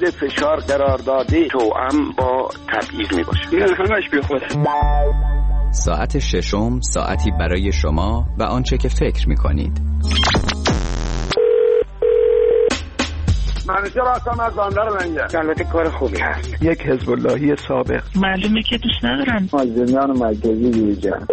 تولید فشار قرار داده توأم با تبعیض می باشه. این همش بی خوده. ساعت ششم، ساعتی برای شما و آنچه که فکر می کنید. منیجر هستم از بندر منگل. البته کار خوبی هست. یک حزب اللهی سابق. معلومه که دوست ندارم. مازنیان مرکزی بیرجن.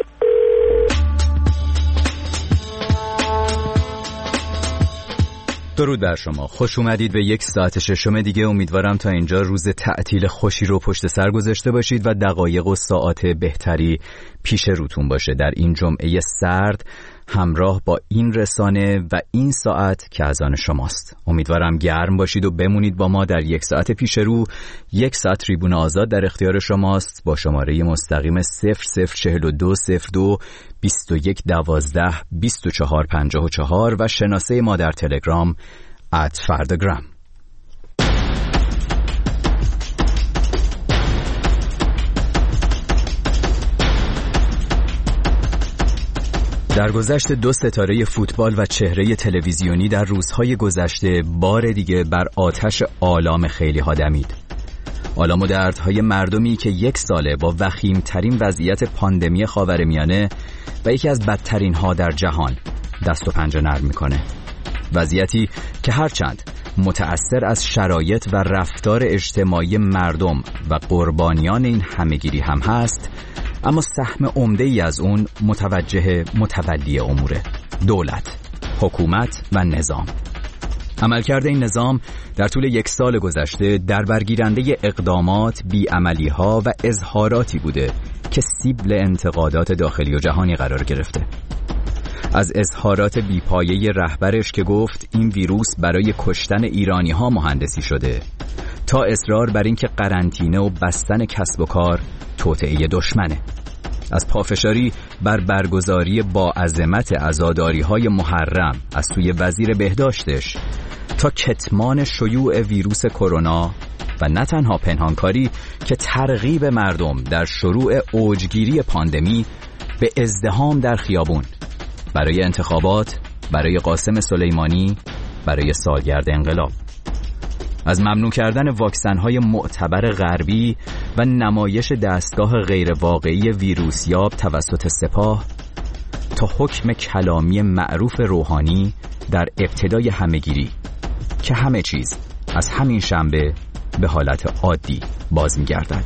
درود بر شما، خوش اومدید به یک ساعت ششم دیگه. امیدوارم تا اینجا روز تعطیل خوشی رو پشت سر گذاشته باشید و دقایق و ساعت بهتری پیش روتون باشه در این جمعه سرد، همراه با این رسانه و این ساعت که از آن شماست. امیدوارم گرم باشید و بمونید با ما در یک ساعت پیش رو. یک ساعت تریبون آزاد در اختیار شماست با شماره مستقیم 004202 2112 2454 و شناسه ما در تلگرام @فرداگرام. در گذشت 2 ستاره فوتبال و چهره تلویزیونی در روزهای گذشته بار دیگه بر آتش آلام خیلی ها دمید. آلام و دردهای مردمی که 1 ساله با وخیمترین وضعیت پاندمی خاورمیانه و یکی از بدترین ها در جهان دست و پنجه نرم میکنه. وضعیتی که هرچند متأثر از شرایط و رفتار اجتماعی مردم و قربانیان این همهگیری هم هست، اما سهم عمده‌ای از اون متوجه متولی اموره: دولت، حکومت و نظام. عملکرد این نظام در طول 1 سال گذشته در برگیرنده اقدامات، بیعملی‌ها و اظهاراتی بوده که سیبل انتقادات داخلی و جهانی قرار گرفته. از اظهارات بیپایه رهبرش که گفت این ویروس برای کشتن ایرانی‌ها مهندسی شده، تا اصرار بر این که قرنطینه و بستن کسب و کار توطئه دشمنه. از پافشاری بر برگزاری با عظمت عزاداری‌های محرم از سوی وزیر بهداشتش تا کتمان شیوع ویروس کرونا و نه تنها پنهانکاری که ترغیب مردم در شروع اوجگیری پاندمی به ازدحام در خیابون برای انتخابات، برای قاسم سلیمانی، برای سالگرد انقلاب. از ممنوع کردن واکسن‌های معتبر غربی و نمایش دستگاه غیرواقعی ویروسیاب توسط سپاه تا حکم کلامی معروف روحانی در ابتدای همهگیری که همه چیز از همین شنبه به حالت عادی باز می‌گردد.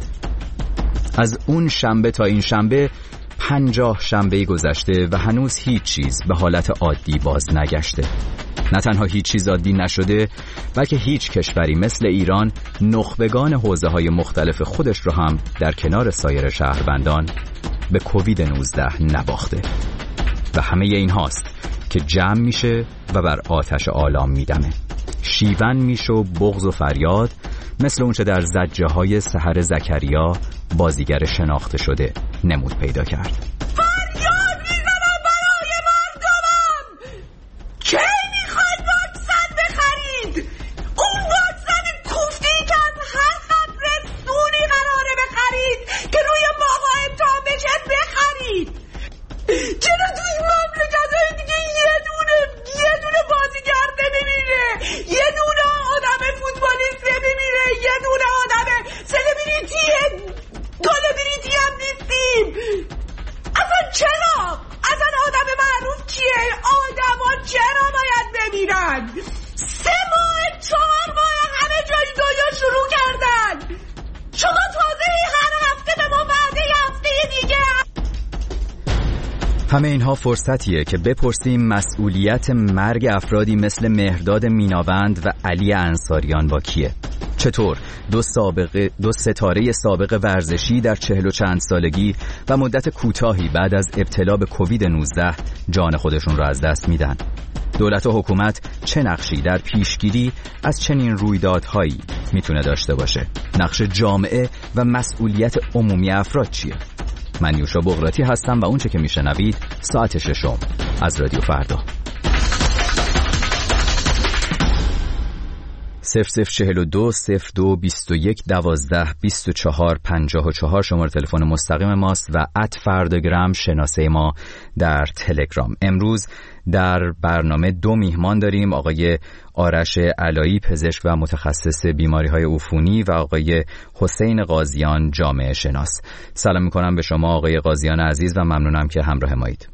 از اون شنبه تا این شنبه 50 شنبه گذشته و هنوز هیچ چیز به حالت عادی باز نگشته. نه تنها هیچ چیز عادی نشده، بلکه هیچ کشوری مثل ایران نخبگان حوزه‌های مختلف خودش رو هم در کنار سایر شهروندان به کووید 19 نباخته. و همه این هاست که جمع میشه و بر آتش آلام میدمه. شیون میشه و بغض و فریاد مثل اونچه در زجه‌های سحر زکریا بازیگر شناخته شده نمود پیدا کرد. فریاد میزنم برای مردمم! کی میخواید واکسن بخرید؟ اون واکسن کوفتی که از هر قبرستونی قراره بخرید که روی ماها امتحان بشه بخرید. چرا تو این مملکت‌های دیگه یه دونه بازیگر نمیمیره، یه دونه آدم فوتبالیست نمیمیره، یه دونه آدم سلبریتی هم نیستیم؟ اصلا چرا؟ اصلا آدم معروف کیه؟ آدما چرا باید بمیرن؟ 3 ماه 4 ماه همه جای دنیا شروع کردن. شما تازه هر هفته به ما وعده هفته دیگه. همه اینها فرصتیه که بپرسیم مسئولیت مرگ افرادی مثل مهرداد میناوند و علی انصاریان با کیه؟ چطور 2 ستاره سابق ورزشی در 40 و چند سالگی و مدت کوتاهی بعد از ابتلا به کووید 19 جان خودشون را از دست میدن؟ دولت و حکومت چه نقشی در پیشگیری از چنین رویدادهایی میتونه داشته باشه؟ نقش جامعه و مسئولیت عمومی افراد چیه؟ من یوشا بغراتی هستم و اونچه که میشنوید ساعت ششم از رادیو فردا. 0042 02 21 12 24 54 شماره تلفن مستقیم ماست و @فرداگرام شناسه ما در تلگرام. امروز در برنامه 2 میهمان داریم، آقای آرش علایی پزشک و متخصص بیماری‌های عفونی و آقای حسین قاضیان جامعه شناس. سلام می‌کنم به شما آقای قاضیان عزیز و ممنونم که همراه مایید.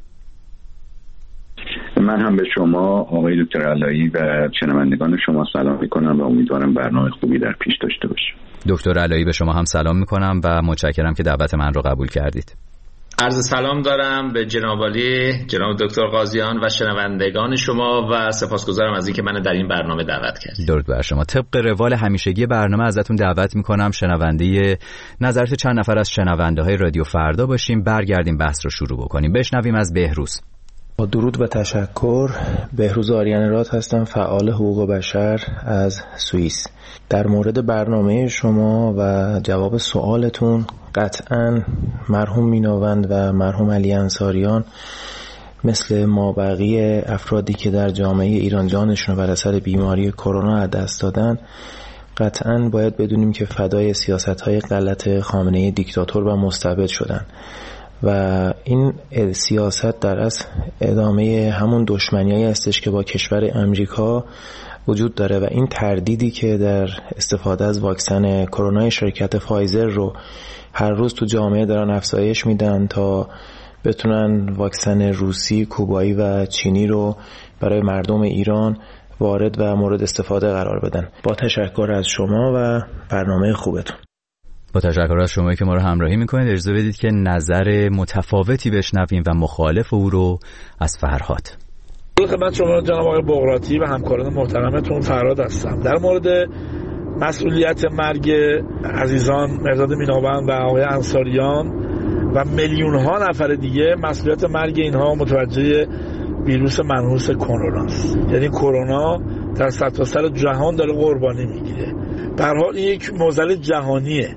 من هم به شما آقای دکتر علایی و شنوندگان شما سلام میکنم و امیدوارم برنامه خوبی در پیش داشته باشیم. دکتر علایی به شما هم سلام میکنم و متشکرم که دعوت من رو قبول کردید. عرض سلام دارم به جناب عالی جناب دکتر قاضیان و شنوندگان شما و سپاسگزارم از اینکه منو در این برنامه دعوت کردید. درود بر شما. طبق روال همیشگی برنامه ازتون دعوت میکنم شنونده نظرات چند نفر از شنونده های رادیو فردا باشیم، برگردیم بحث رو شروع بکنیم. بشنویم از بهروز. با درود و تشکر. بهروز آریان راد هستم، فعال حقوق بشر از سوئیس. در مورد برنامه شما و جواب سوالتون، قطعاً مرحوم میناوند و مرحوم علی انصاریان مثل ما بقیه افرادی که در جامعه ایران جانشون بر اثر بیماری کرونا از دست دادن، قطعاً باید بدونیم که فدای سیاست‌های غلط خامنه‌ای دیکتاتور و مستبد شدن و این سیاست در اصل ادامه همون دشمنیایی هستش که با کشور امریکا وجود داره و این تردیدی که در استفاده از واکسن کرونا شرکت فایزر رو هر روز تو جامعه دارن افزایش میدن تا بتونن واکسن روسی، کوبایی و چینی رو برای مردم ایران وارد و مورد استفاده قرار بدن. با تشکر از شما و برنامه خوبتون. با تشکر از شما که ما رو همراهی میکنید. اجازه بدید که نظر متفاوتی بشنویم و مخالف او رو از فرهاد. خدمت شما جناب آقای بغراتی و همکاران محترمتون فرهاد هستم. در مورد مسئولیت مرگ عزیزان مرداد میناوند و آقای انصاریان و میلیون ها نفر دیگه، مسئولیت مرگ اینها متوجه ویروس منحوس کرونا است. یعنی کرونا در سرتاسر جهان داره قربانی میگیره. به هر حال این یک معضل جهانیه.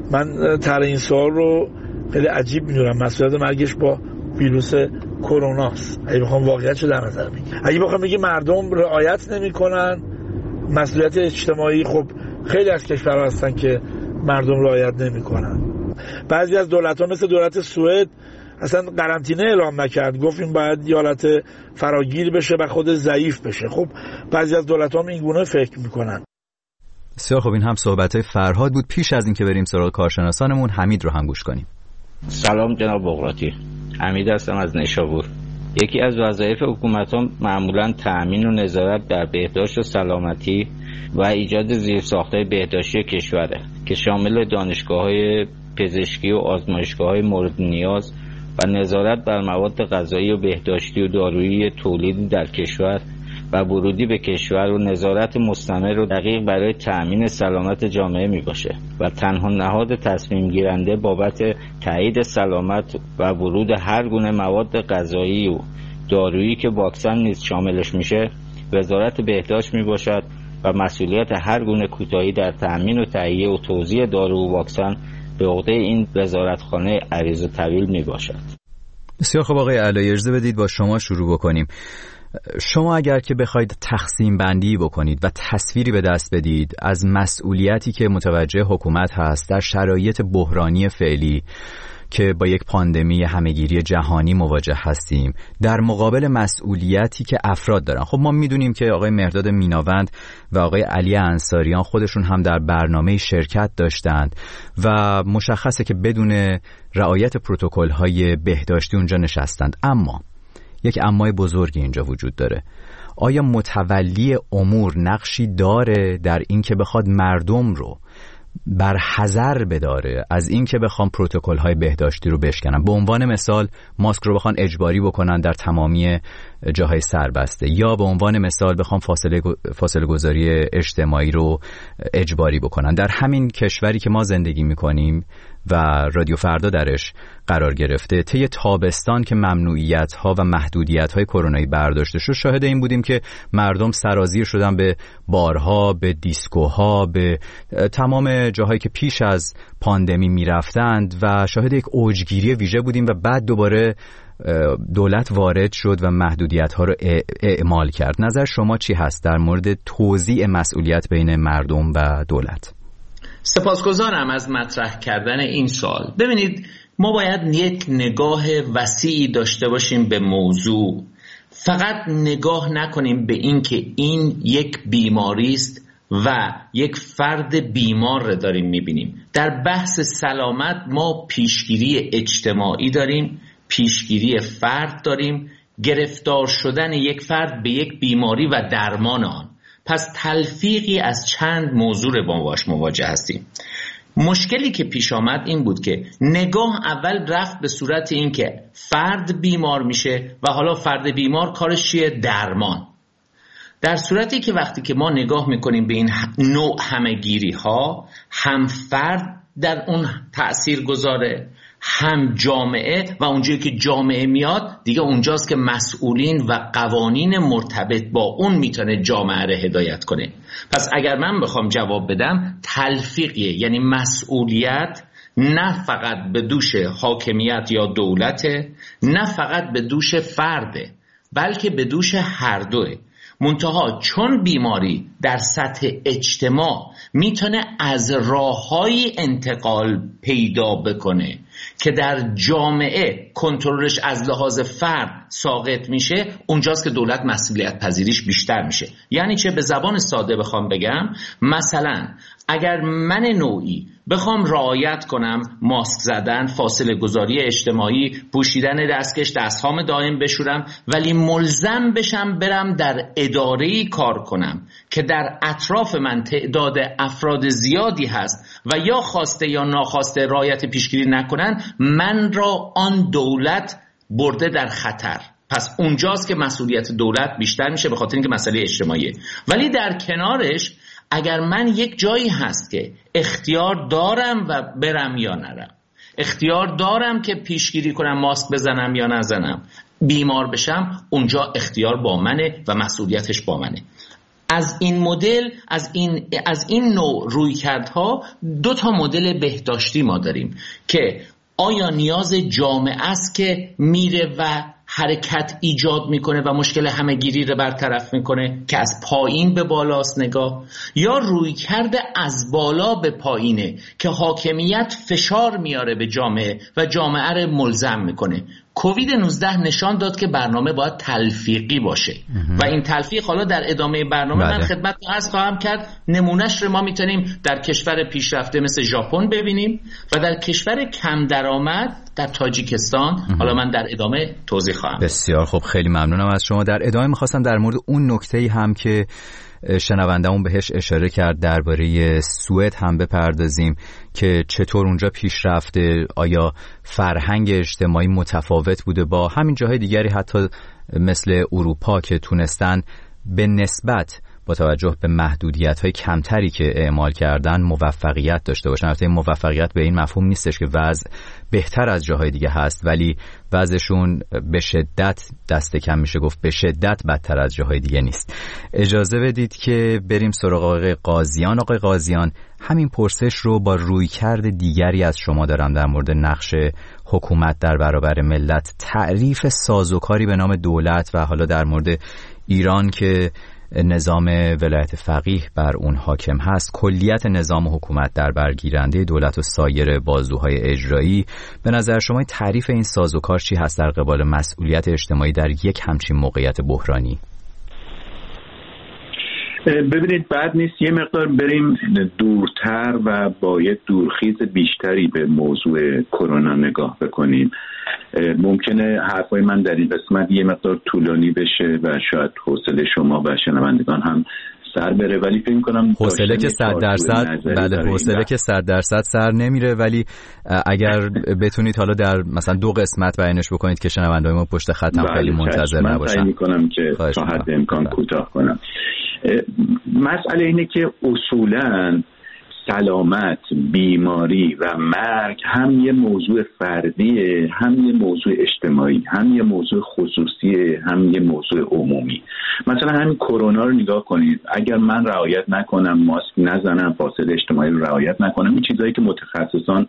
من طرح این سوال رو خیلی عجیب میدونم. مسئولیت مرگش با ویروس کرونا است. اگه بخوام واقعیتشو در نظر بگیرم، اگه بخوام بگیم مردم رعایت نمی‌کنن مسئولیت اجتماعی، خب خیلی از کشورها هستن که مردم رعایت نمی‌کنن. بعضی از دولت‌ها مثل دولت سوئد اصلا قرنطینه اعلام نکرد، گفت این باید یه حالت فراگیر بشه و خود ضعیف بشه. خب بعضی از دولت‌ها این گونه فکر می‌کنن. بسیار خب، این هم صحبت‌های فرهاد بود. پیش از اینکه بریم سراغ کارشناسانمون، حمید رو هم گوش کنیم. سلام جناب بغراتی، حمید هستم از نیشابور. یکی از وظایف حکومت‌ها معمولاً تأمین و نظارت در بهداشت و سلامتی و ایجاد زیرساخت‌های بهداشتی کشوره که شامل دانشگاه‌های پزشکی و آزمایشگاه‌های مورد نیاز و نظارت بر مواد غذایی و بهداشتی و دارویی تولیدی در کشور و ورودی به کشور و نظارت مستمر و دقیق برای تأمین سلامت جامعه می باشه و تنها نهاد تصمیم گیرنده بابت تایید سلامت و ورود هر گونه مواد غذایی و دارویی که واکسن نیز شاملش میشه وزارت بهداشت می باشد و مسئولیت هر گونه کوتاهی در تأمین و تهیه و توزیع دارو و واکسن به عهده این وزارتخانه عریض و طویل می باشد. بسیار خب آقای علایی، اجازه بدید با شما شروع بکنیم. شما اگر که بخواید تقسیم بندی بکنید و تصویری به دست بدید از مسئولیتی که متوجه حکومت هست در شرایط بحرانی فعلی که با یک پاندمی همهگیری جهانی مواجه هستیم، در مقابل مسئولیتی که افراد دارن. خب ما میدونیم که آقای مرداد میناوند و آقای علی انصاریان خودشون هم در برنامه شرکت داشتند و مشخصه که بدون رعایت پروتکل‌های بهداشتی اونجا نشستند. اما یک امای بزرگی اینجا وجود داره. آیا متولی امور نقشی داره در این که بخواد مردم رو بر حذر بداره از این که بخوام پروتکل‌های بهداشتی رو بشکنن؟ به عنوان مثال ماسک رو بخوان اجباری بکنن در تمامی جاهای سربسته، یا به عنوان مثال بخوام فاصله گذاری اجتماعی رو اجباری بکنن. در همین کشوری که ما زندگی میکنیم و رادیو فردا درش قرار گرفته، طی تابستان که ممنوعیت‌ها و محدودیت‌های کرونایی برداشته شد، شاهد این بودیم که مردم سرازیر شدن به بارها، به دیسکوها، به تمام جاهایی که پیش از پاندمی میرفتند و شاهد یک اوجگیری ویژه بودیم و بعد دوباره دولت وارد شد و محدودیت‌ها رو اعمال کرد. نظر شما چی هست در مورد توزیع مسئولیت بین مردم و دولت؟ سپاسگزارم از مطرح کردن این سوال. ببینید، ما باید یک نگاه وسیعی داشته باشیم به موضوع. فقط نگاه نکنیم به این که این یک بیماری است و یک فرد بیمار رو داریم میبینیم. در بحث سلامت ما پیشگیری اجتماعی داریم، پیشگیری فرد داریم، گرفتار شدن یک فرد به یک بیماری و درمان آن. پس تلفیقی از چند موضوع با باش مواجه هستیم. مشکلی که پیش آمد این بود که نگاه اول رفت به صورت این که فرد بیمار میشه و حالا فرد بیمار کارش چیه؟ درمان. در صورتی که وقتی که ما نگاه میکنیم به این نوع همه‌گیری ها، هم فرد در اون تأثیر گذاره، هم جامعه، و اونجایی که جامعه میاد دیگه اونجاست که مسئولین و قوانین مرتبط با اون میتونه جامعه رو هدایت کنه. پس اگر من بخوام جواب بدم، تلفیقیه، یعنی مسئولیت نه فقط به دوش حاکمیت یا دولته، نه فقط به دوش فرده، بلکه به دوش هر دوه. منتها چون بیماری در سطح اجتماع میتونه از راههای انتقال پیدا بکنه که در جامعه کنترلش از لحاظ فرد ساقط میشه، اونجاست که دولت مسئولیت پذیریش بیشتر میشه. یعنی چه؟ به زبان ساده بخوام بگم، مثلا اگر من نوعی بخوام رعایت کنم ماسک زدن، فاصله گذاری اجتماعی، پوشیدن دستکش، دستهام دائم بشورم، ولی ملزم بشم برم در اداره‌ای کار کنم که در اطراف من تعداد افراد زیادی هست و یا خواسته یا ناخواسته رعایت پیشگیری نکنن، من را آن دولت برده در خطر. پس اونجاست که مسئولیت دولت بیشتر میشه، به خاطر اینکه مسئله اجتماعیه. ولی در کنارش اگر من یک جایی هست که اختیار دارم و برم یا نرم، اختیار دارم که پیشگیری کنم، ماسک بزنم یا نزنم، بیمار بشم، اونجا اختیار با منه و مسئولیتش با منه. از این مدل، از این نوع رویکردها دو تا مدل بهداشتی ما داریم که آیا نیاز جامعه است که میره و حرکت ایجاد میکنه و مشکل همه‌گیری رو برطرف میکنه که از پایین به بالاست نگاه، یا رویکرد از بالا به پایینه که حاکمیت فشار میاره به جامعه و جامعه رو ملزم میکنه. کووید 19 نشان داد که برنامه باید تلفیقی باشه و این تلفیق حالا در ادامه برنامه من خدمتتون عرض خواهم کرد. نمونهش رو ما میتونیم در کشور پیشرفته مثل ژاپن ببینیم و در کشور کم درآمد در تاجیکستان. حالا من در ادامه توضیح خواهم. بسیار خب، خیلی ممنونم از شما. در ادامه میخواستم در مورد اون نکته‌ای هم که شنونده‌مون بهش اشاره کرد درباره سوئد هم بپردازیم که چطور اونجا پیش رفته، آیا فرهنگ اجتماعی متفاوت بوده با همین جاهای دیگری حتی مثل اروپا که تونستن به نسبت با توجه به محدودیت‌های کمتری که اعمال کردن موفقیت داشته باشن. البته این موفقیت به این مفهوم نیستش که وضع بهتر از جاهای دیگه هست، ولی وضعشون به شدت دست کم میشه گفت به شدت بدتر از جاهای دیگه نیست. اجازه بدید که بریم سراغ آقای قاضیان. آقای قاضیان، همین پرسش رو با رویکرد دیگری از شما دارم در مورد نقش حکومت در برابر ملت، تعریف سازوکاری به نام دولت و حالا در مورد ایران که نظام ولایت فقیه بر اون حاکم هست، کلیت نظام حکومت در برگیرنده دولت و سایر بازوهای اجرایی. به نظر شما تعریف این سازوکار چی هست در قبال مسئولیت اجتماعی در یک همچین موقعیت بحرانی؟ ببینید، بعد نیست یه مقدار بریم دورتر و با یه دورخیز بیشتری به موضوع کرونا نگاه بکنیم. ممکنه حرفای من در این قسمت یه مقدار طولانی بشه و شاید حوصله شما و شنوندگان هم سر بره، ولی فکر می‌کنم حوصله که 100%، بله، حوصله که 100% سر نمیره، ولی اگر بتونید حالا در مثلا 2 قسمت بیانش بکنید که شنونده‌های ما پشت خطم خیلی منتظر نباشن. من سعی می‌کنم که تا حد امکان کوتاه کنم. مسئله اینه که اصولاً سلامت، بیماری و مرگ هم یه موضوع فردیه، هم یه موضوع اجتماعی، هم یه موضوع خصوصیه، هم یه موضوع عمومی. مثلا همین کرونا رو نگاه کنید، اگر من رعایت نکنم، ماسک نزنم، فاصله اجتماعی رو رعایت نکنم، این چیزایی که متخصصان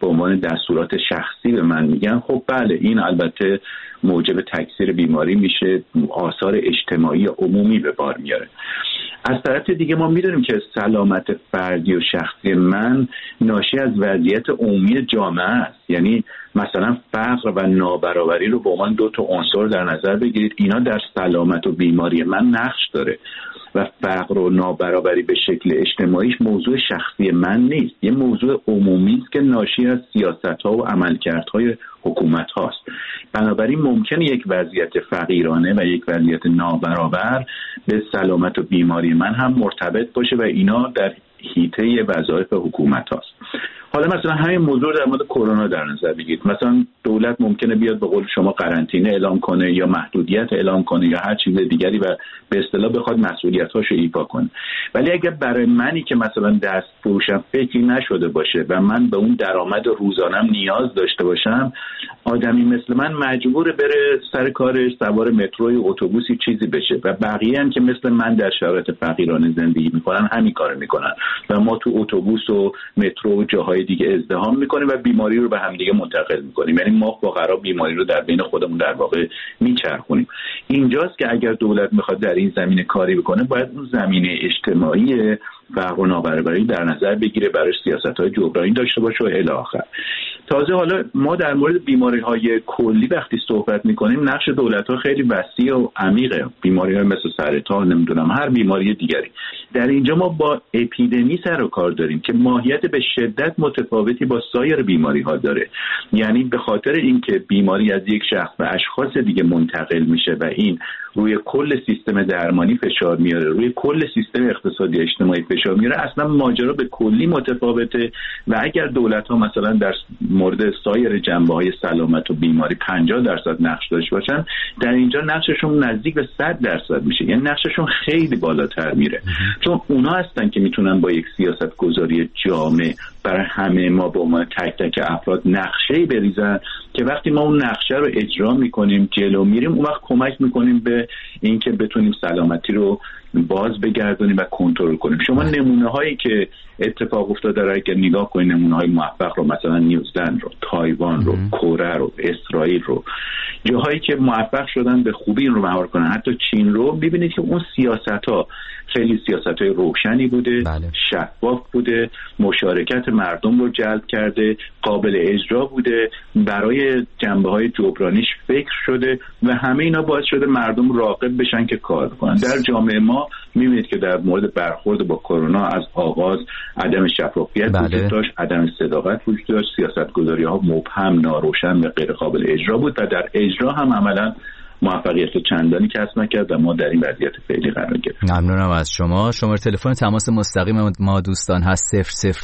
به عنوان دستورات شخصی به من میگن، خب بله این البته موجب تکثیر بیماری میشه، آثار اجتماعی عمومی به بار میاره. از طرف دیگه ما میدونیم که سلامت فردی و شخصی من ناشی از وضعیت عمومی جامعه است. یعنی مثلا فقر و نابرابری رو به عنوان 2 عنصر در نظر بگیرید، اینا در سلامت و بیماری من نقش داره و فقر و نابرابری به شکل اجتماعیش موضوع شخصی من نیست، یه موضوع عمومی است که ناشی از سیاست‌ها و عملکردهای حکومت هاست. بنابراین ممکنه یک وضعیت فقیرانه و یک وضعیت نابرابر به سلامت و بیماری من هم مرتبط باشه و اینا در حیطه وظایف حکومت هاست. حالا مثلا همین موضوع در مورد کرونا در نظر بگیرید، مثلا دولت ممکنه بیاد به قول شما قرنطینه اعلام کنه یا محدودیت اعلام کنه یا هر چیز دیگری و به اصطلاح بخواد مسئولیت‌هاشو ایفا کنه، ولی اگر برای منی که مثلا دست فروشم فکری نشده باشه و من به اون درآمد روزانم نیاز داشته باشم، آدمی مثل من مجبور بره سر کارش، سوار مترو، اتوبوسی چیزی بشه و بقیه هم که مثل من در شرایط فقیرانه زندگی میکنن همین کارو میکنن و ما تو اتوبوس و مترو و جاهای دیگه ازدحام میکنیم و بیماری رو به هم دیگه منتقل میکنیم. یعنی ما فقرا بیماری رو در بین خودمون در واقع میچرخونیم. اینجاست که اگر دولت میخواد در این زمینه کاری بکنه، باید اون زمینه اجتماعی فقر و نابرابری در نظر بگیره، برای سیاست‌های جبرانی داشته باشه و الی آخر. تازه حالا ما در مورد بیماری‌های کلی وقتی صحبت می‌کنیم، نقش دولت‌ها خیلی وسیع و عمیقه. بیماری‌های مثل سرطان، نمیدونم هر بیماری دیگری. در اینجا ما با اپیدمی سر و کار داریم که ماهیت به شدت متفاوتی با سایر بیماری‌ها داره. یعنی به خاطر اینکه بیماری از یک شخص به اشخاص دیگه منتقل میشه و این روی کل سیستم درمانی فشار میاره، روی کل سیستم اقتصادی اجتماعی فشار میاره، اصلا ماجرا به کلی متفاوته. و اگر دولت‌ها مثلا در مورد سایر جنبه‌های سلامت و بیماری 50% نقش داشته باشن، در اینجا نقششون نزدیک به 100% میشه. یعنی نقششون خیلی بالاتر میره، چون اونا هستن که میتونن با یک سیاست گذاری جامع برای همه ما به عنوان تک تک افراد نقشه‌ای بریزن که وقتی ما اون نقشه رو اجرا میکنیم، جلو میریم، اون وقت کمک میکنیم به اینکه بتونیم سلامتی رو باز بگردونیم و کنترل کنیم. شما نمونه هایی که اتفاق افتاده رو اگر نگاه کنید، نمونه های موفق رو، مثلا نیوزلند رو، تایوان رو، کره رو، اسرائیل رو، جاهایی که موفق شدن به خوبی این رو مهار کنن، حتی چین رو، ببینید که اون سیاست ها خیلی سیاست های روشنی بوده، شفاف بوده، مشارکت مردم رو جلب کرده، قابل اجرا بوده، برای جنبه های جبرانیش فکر شده و همه اینا باعث شده مردم راغب بشن که کار کنن. در جامعه ما می‌بینید که در مورد برخورد با کرونا از آغاز عدم شفافیت وجود داشت، عدم صداقت وجود داشت، سیاست‌گذاری‌ها مبهم، ناروشن و غیر قابل اجرا بود و در اجرا هم عملاً موفقیت چندانی کسب نکرد و ما در این وضعیت فعلی قرار گرفتیم. ممنونم از شما. شماره تلفن تماس مستقیم ما دوستان هست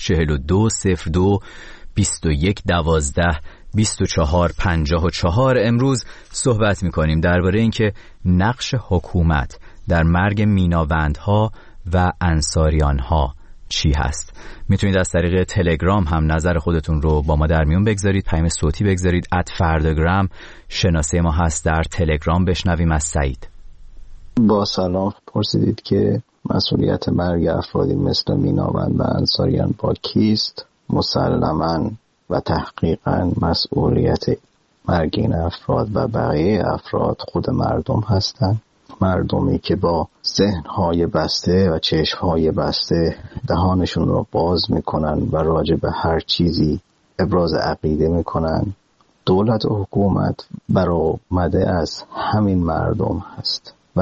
0042 02 21 12 24 54. امروز صحبت می‌کنیم درباره اینکه نقش حکومت در مرگ میناوندها و انصاریانها چی هست. میتونید از طریق تلگرام هم نظر خودتون رو با ما در میون بگذارید، پیام صوتی بگذارید. @فرداگرام شناسه ما هست در تلگرام. بشنویم از سعید. با سلام، پرسیدید که مسئولیت مرگ افرادی مثل میناوند و انصاریان با کیست؟ مسلماً و تحقیقاً مسئولیت مرگ این افراد و بقیه افراد خود مردم هستند. مردمی که با ذهن‌های بسته و چشم‌های بسته دهانشون رو باز میکنن و راجع به هر چیزی ابراز عقیده میکنن. دولت و حکومت برآمده از همین مردم هست و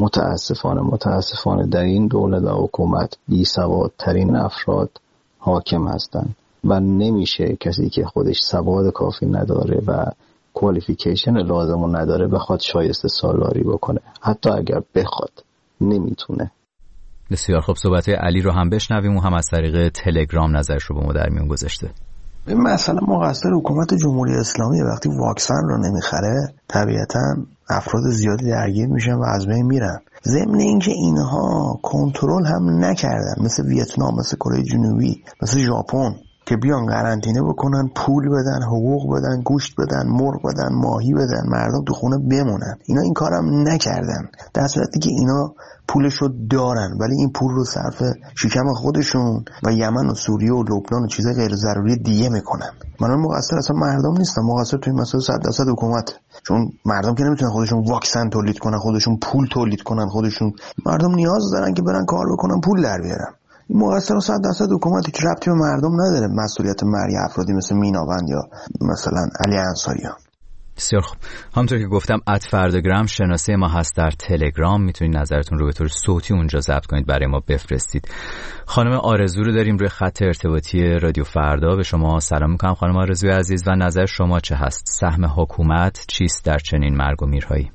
متاسفانه در این دولت و حکومت بی‌سوادترین افراد حاکم هستند و نمیشه کسی که خودش سواد کافی نداره و کوالیفیکیشن لازمو نداره بخواد شایسته سالاری بکنه. حتی اگر بخواد نمیتونه. بسیار خوب، صحبت علی رو هم بشنویم و هم از طریق تلگرام نظرش رو با ما در میون گذاشته. مثلا مقصر حکومت جمهوری اسلامی وقتی واکسن رو نمیخره، طبیعتا افراد زیادی درگیر میشن و از بین میرن. ضمن اینکه اینها کنترل هم نکردن، مثل ویتنام، مثل کره جنوبی، مثل ژاپن، که بیان قرنطینه بکنن، پول بدن، حقوق بدن، گوشت بدن، مرغ بدن، ماهی بدن، مردم تو خونه بمونن. اینا این کارم نکردن، در صورتی که اینا پولشو دارن ولی این پول رو صرف شکم خودشون و یمن و سوریه و لبنان و چیزای غیر ضروری دیگه میکنن. من مقصر اصلا مردم نیستم، مقصر توی مسئله 100% حکومت، چون مردم که نمیتونن خودشون واکسن تولید کنن، خودشون پول تولید کنن، مردم نیاز دارن که برن کار بکنن، پول در بیارن. این مقصر 100% حکومت، هیچ ربطی به مردم نداره. مسئولیت مرگ افرادی مثل میناوند یا مثلا علی انصاریان. بسیار خوب. همونطور که گفتم @فرداگرام شناسه ما هست در تلگرام، میتونید نظرتون رو به طور صوتی اونجا ضبط کنید، برای ما بفرستید. خانم آرزو رو داریم روی خط ارتباطی رادیو فردا. به شما سلام میکنم خانم آرزوی عزیز و نظر شما چه هست؟ سهم حکومت چیست در چنین مرگ و میرهایی؟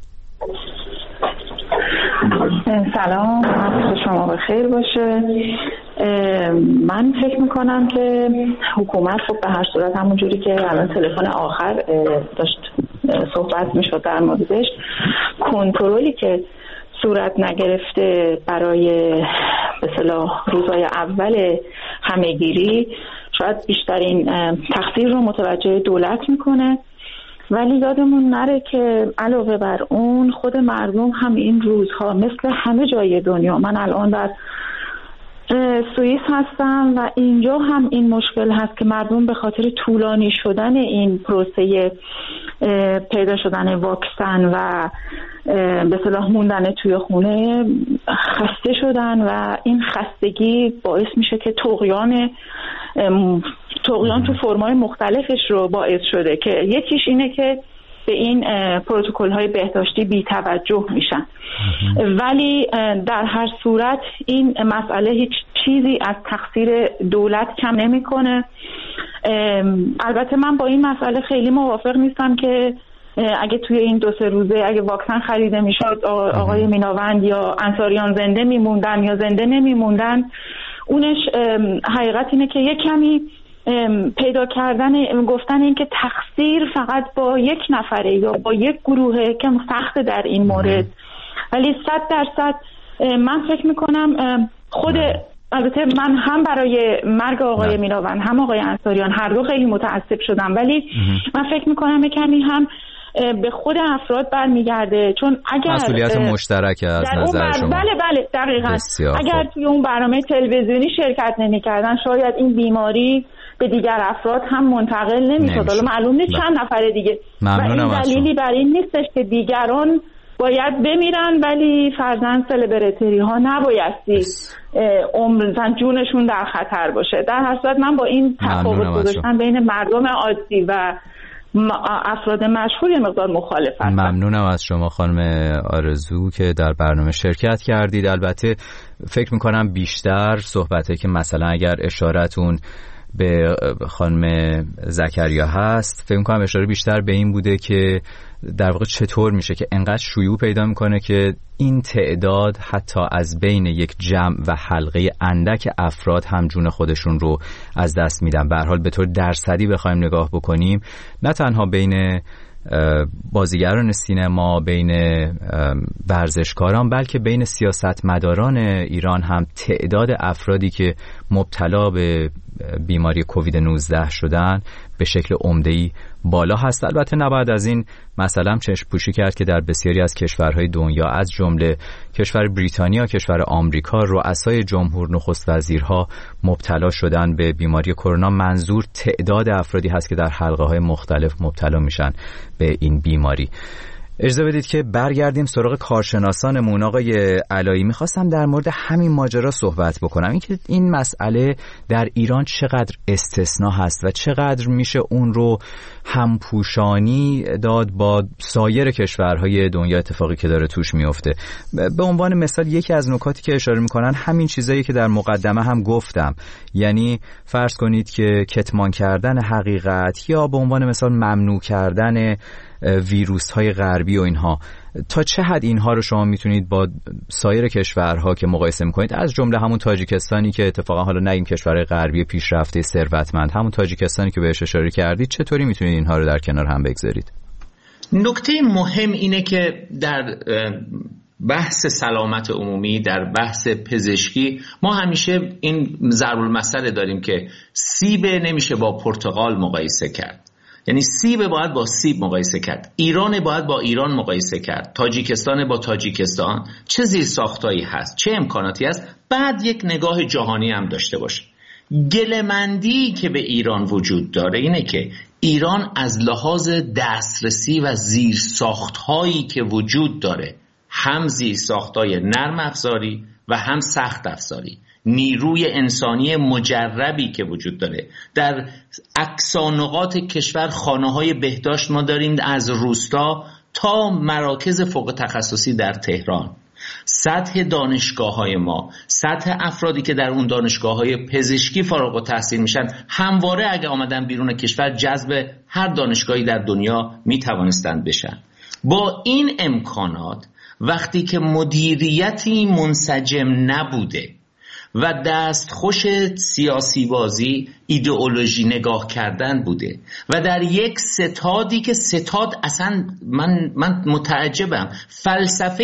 سلام، وقت شما بخیر باشه. من فکر میکنم که حکومت خب به هر صورت همون جوری که الان تلفن آخر داشت صحبت میشد در موردش، کنترلی که صورت نگرفته برای به اصطلاح روزهای اول همه‌گیری شاید بیشترین تقصیر رو متوجه دولت میکنه، ولی یادمون نره که علاوه بر اون خود مردم هم این روزها مثل همه جای دنیا، من الان در سوئیس هستم و اینجا هم این مشکل هست که مردم به خاطر طولانی شدن این پروسه پیدا شدن واکسن و به اصطلاح موندن توی خونه خسته شدن و این خستگی باعث میشه که طغیان تو فرم‌های مختلفش رو باعث شده که یکیش اینه که به این پروتکل‌های بهداشتی بی توجه میشن. ولی در هر صورت این مسئله هیچ چیزی از تقصیر دولت کم نمی‌کنه. البته من با این مسئله خیلی موافق نیستم که اگه توی این 2-3 روزه اگه واکسن خریده میشد آقای میناوند یا انصاریان زنده میموندن یا زنده نمیموندن. اونش حقیقت اینه که یک کمی پیدا کردن گفتن این که تقصیر فقط با یک نفره یا با یک گروهه که سخت در این مورد، ولی 100% من فکر میکنم خود، البته من هم برای مرگ آقای میناوند هم آقای انصاریان هر دو خیلی متاسف شدم، ولی من فکر میکنم کمی هم به خود افراد برمیگرده، چون اگر مسئولیت مشترک از نظر شما. بله دقیقاً. اگر توی اون برنامه تلویزیونی شرکت نمی‌کردن شاید این بیماری به دیگر افراد هم منتقل نمی‌شد. حالا معلوم نیست چند نفر دیگه. و این دلیلی بر این نیستش که دیگران باید بمیرن ولی فرضاً سلبریتی ها نبایستی عمرن جونشون در خطر باشه. در هر صورت من با این تفاوت گذاشتن بین مردم عادی و افراد مشهور یه مقدار مخالف هستم. ممنونم از شما خانم آرزو که در برنامه شرکت کردید. البته فکر میکنم بیشتر صحبته که مثلا اگر اشارتون به خانم زکریا هست، فکر میکنم اشاره بیشتر به این بوده که در واقع چطور میشه که انقدر شیوع پیدا میکنه که این تعداد حتی از بین یک جمع و حلقه اندک افراد هم جون خودشون رو از دست میدن. به هر حال به طور درصدی بخوایم نگاه بکنیم، نه تنها بین بازیگران سینما، بین ورزشکاران، بلکه بین سیاستمداران ایران هم تعداد افرادی که مبتلا به بیماری کووید 19 شدن به شکل عمده‌ای بالا هست. البته نباید از این مسئله هم چشم پوشی کرد که در بسیاری از کشورهای دنیا از جمله کشور بریتانیا، کشور آمریکا، رؤسای جمهور، نخست وزیرها مبتلا شدن به بیماری کرونا. منظور تعداد افرادی هست که در حلقه‌های مختلف مبتلا میشن به این بیماری. اجازه بدید که برگردیم سراغ کارشناسانمون. آقای علایی، میخواستم در مورد همین ماجرا صحبت بکنم، اینکه این مسئله در ایران چقدر استثناء هست و چقدر میشه اون رو همپوشانی داد با سایر کشورهای دنیا، اتفاقی که داره توش میفته. به عنوان مثال یکی از نکاتی که اشاره میکنن همین چیزایی که در مقدمه هم گفتم، یعنی فرض کنید که کتمان کردن حقیقت یا به عنوان مثال ممنوع کردن ویروس های غربی و اینها. تا چه حد اینها رو شما میتونید با سایر کشورها که مقایسه میکنید، از جمله همون تاجیکستانی که اتفاقا حالا نگیم کشورهای غربی پیشرفته ثروتمند، همون تاجیکستانی که بهش اشاره کردید، چطوری میتونید اینها رو در کنار هم بگذارید؟ نکته مهم اینه که در بحث سلامت عمومی، در بحث پزشکی، ما همیشه این ضرب المثل داریم که سیب نمیشه با پرتقال مقایسه کرد، یعنی سیب باید با سیب مقایسه کرد، ایران باید با ایران مقایسه کرد، تاجیکستان با تاجیکستان، چه زیرساختایی هست، چه امکاناتی هست، بعد یک نگاه جهانی هم داشته باشه. گله‌مندی که به ایران وجود داره اینه که ایران از لحاظ دسترسی و زیرساخت‌هایی که وجود داره، هم زیرساخت‌های نرم افزاری و هم سخت افزاری، نیروی انسانی مجربی که وجود داره در اقصانقاط کشور، خانه‌های بهداشت ما داریم از روستا تا مراکز فوق تخصصی در تهران. سطح دانشگاه‌های ما، سطح افرادی که در اون دانشگاه‌های پزشکی فارغ التحصیل میشن، همواره اگه آمدن بیرون کشور جذب هر دانشگاهی در دنیا میتوانستند بشن. با این امکانات وقتی که مدیریتی منسجم نبوده و دستخوش سیاسی بازی، ایدئولوژی نگاه کردن بوده و در یک ستادی که ستاد اصلا من متعجبم، فلسفه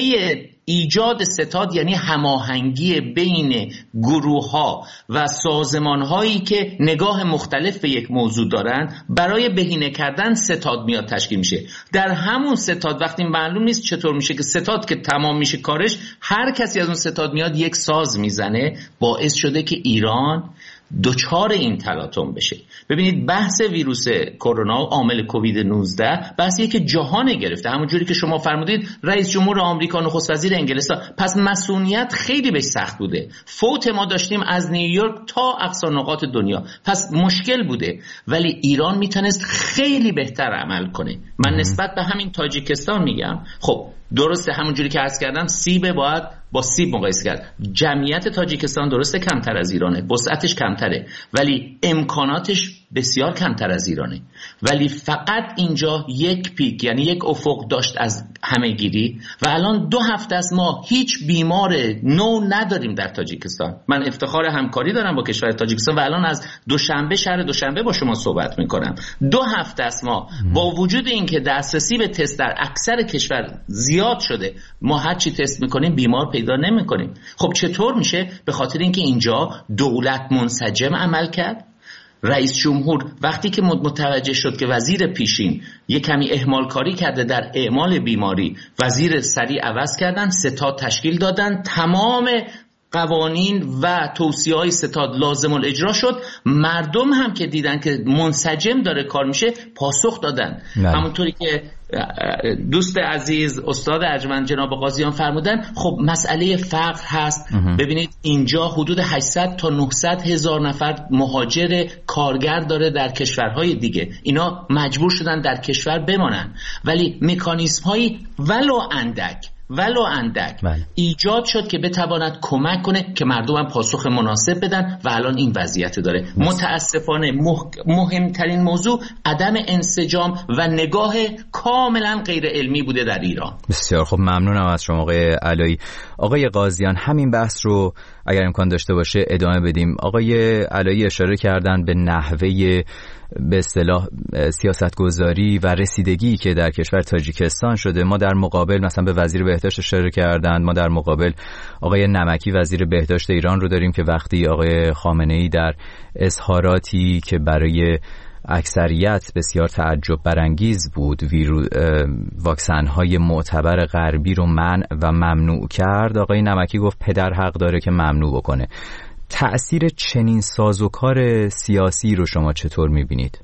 ایجاد ستاد یعنی هماهنگی بین گروه‌ها و سازمان‌هایی که نگاه مختلف به یک موضوع دارن، برای بهینه کردن ستاد میاد تشکیل میشه. در همون ستاد وقتی معلوم نیست چطور میشه که ستاد که تمام میشه کارش، هر کسی از اون ستاد میاد یک ساز میزنه، باعث شده که ایران دوچار این تلاطم بشه. ببینید بحث ویروس کرونا و عامل کووید 19 بحثیه که جهان گرفته، همونجوری که شما فرمودید رئیس جمهور آمریکا، نخست وزیر انگلستان، پس مسئولیت خیلی بهش سخت بوده. فوت ما داشتیم از نیویورک تا اقصا نقاط دنیا، پس مشکل بوده، ولی ایران میتونست خیلی بهتر عمل کنه. من نسبت به همین تاجیکستان میگم، خب درسته همونجوری که عرض کردم سیب باید با سیب مقایسه کرد. جمعیت تاجیکستان درسته کمتر از ایرانه، وسعتش کمتره، ولی امکاناتش بسیار کمتر از ایرانه، ولی فقط اینجا یک پیک، یعنی یک افق داشت از همه‌گیری و الان 2 هفته است ما هیچ بیمار نو نداریم در تاجیکستان. من افتخار همکاری دارم با کشور تاجیکستان و الان از شهر دوشنبه با شما صحبت میکنم. 2 هفته است ما با وجود اینکه دسترسی به تست در اکثر کشور زیاد شده، ما هر چی تست میکنیم بیمار پیدا نمیکنیم. خب چطور میشه؟ به خاطر اینکه اینجا دولت منسجم عمل کرد. رئیس جمهور وقتی که متوجه شد که وزیر پیشین یک کمی اهمال کاری کرده در اعمال بیماری، وزیر سریع عوض کردن، ستاد تشکیل دادن، تمام قوانین و توصیه‌های ستاد لازم الاجرا شد. مردم هم که دیدن که منسجم داره کار میشه پاسخ دادن. همونطوری که دوست عزیز استاد ارجمند جناب قاضیان فرمودن، خب مسئله فقر هست. ببینید اینجا حدود 800 تا 900 هزار نفر مهاجر کارگر داره در کشورهای دیگه، اینا مجبور شدن در کشور بمانن، ولی مکانیزم هایی ولو اندک ایجاد شد که بتواند کمک کنه که مردم هم پاسخ مناسب بدن و الان این وضعیت داره. متاسفانه مهمترین موضوع عدم انسجام و نگاه کاملا غیر علمی بوده در ایران. بسیار خب، ممنونم از شما آقای علایی. آقای قاضیان همین بحث رو اگر امکان داشته باشه ادامه بدیم. آقای علایی اشاره کردن به نحوه به اصطلاح سیاستگذاری و رسیدگی که در کشور تاجیکستان شده. ما در مقابل مثلا به وزیر بهداشت اشاره کردند، ما در مقابل آقای نمکی وزیر بهداشت ایران رو داریم که وقتی آقای خامنه‌ای در اظهاراتی که برای اکثریت بسیار تعجب برانگیز بود واکسن‌های معتبر غربی رو منع و ممنوع کرد، آقای نمکی گفت پدر حق داره که ممنوع بکنه. تأثیر چنین سازوکار سیاسی رو شما چطور می‌بینید؟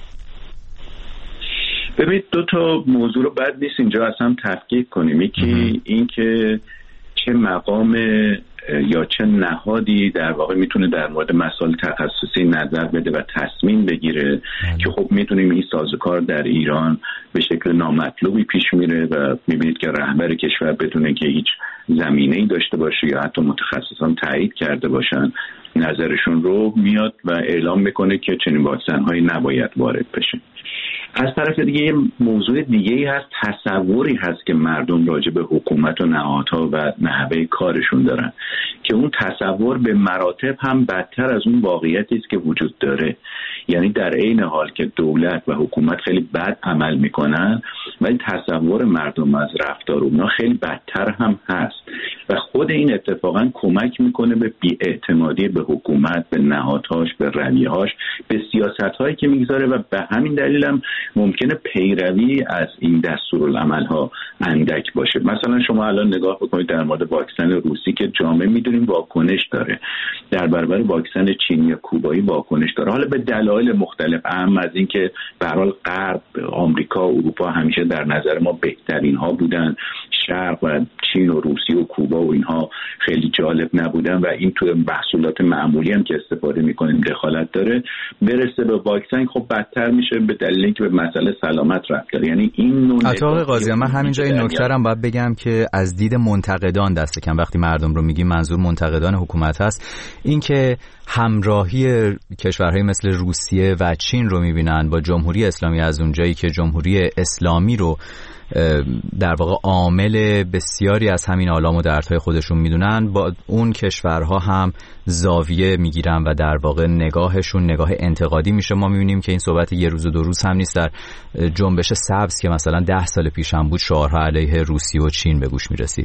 ببینید 2 تا موضوع رو بد نیست اینجا اصلا تفکیک کنیم. یکی این که چه مقام یا چه نهادی در واقع میتونه در مورد مسائل تخصصی نظر بده و تصمیم بگیره که خب میتونیم این سازوکار در ایران به شکل نامطلوبی پیش میره و میبینید که رهبر کشور بدونه که هیچ زمینه‌ای داشته باشه یا حتی متخصصان تایید کرده باشن نظرشون رو میاد و اعلام میکنه که چنین واکسن‌هایی نباید وارد بشه. از طرف دیگه یه موضوع دیگه‌ای هست، تصوری هست که مردم راجع به حکومت و نهادها و نحوه کارشون دارن که اون تصور به مراتب هم بدتر از اون واقعیتی است که وجود داره. یعنی در عین حال که دولت و حکومت خیلی بد عمل میکنن ولی تصور مردم از رفتار اونها خیلی بدتر هم هست و خود این اتفاقا کمک میکنه به بی‌اعتمادی به حکومت، به نهادهاش، به رویه‌هاش، به سیاست‌هایی که میگذاره و به همین دلیل هم ممکنه پیروی از این دستورالعمل‌ها اندک باشه. مثلا شما الان نگاه بکنید در مورد واکسن روسی که جامعه میدونیم واکنش داره، در برابر واکسن چینی یا کوبایی واکنش داره، حالا به دلایل مختلف، اهم از این که به هر حال غرب، آمریکا و اروپا همیشه در نظر ما بهترین ها بودن، شرق و چین و روسیه و کوبا و اینها خیلی جالب نبودن و این تو محصولات معمولی هم که استفاده میکنیم دخالت داره، برسه به واکسن خب بدتر میشه به دلیل اینکه به مسئله سلامت ربط داره. یعنی این نوع آقای قاضی، من همینجا این نکته رو باید بگم که از دید منتقدان دست کم وقتی مردم رو میگیم منظور منتقدان حکومت هست، این که همراهی کشورهای مثل روسیه و چین رو میبینن با جمهوری اسلامی از اونجایی که جمهوری اسلامی رو در واقع عامل بسیاری از همین آلام و دردهای خودشون میدونن، با اون کشورها هم زاویه میگیرن و در واقع نگاهشون نگاه انتقادی میشه. ما میبینیم که این صحبت یه روز و دو روز هم نیست. در جنبش سبز که مثلا 10 سال پیش هم بود شعارها علیه روسیه و چین به گوش میرسید.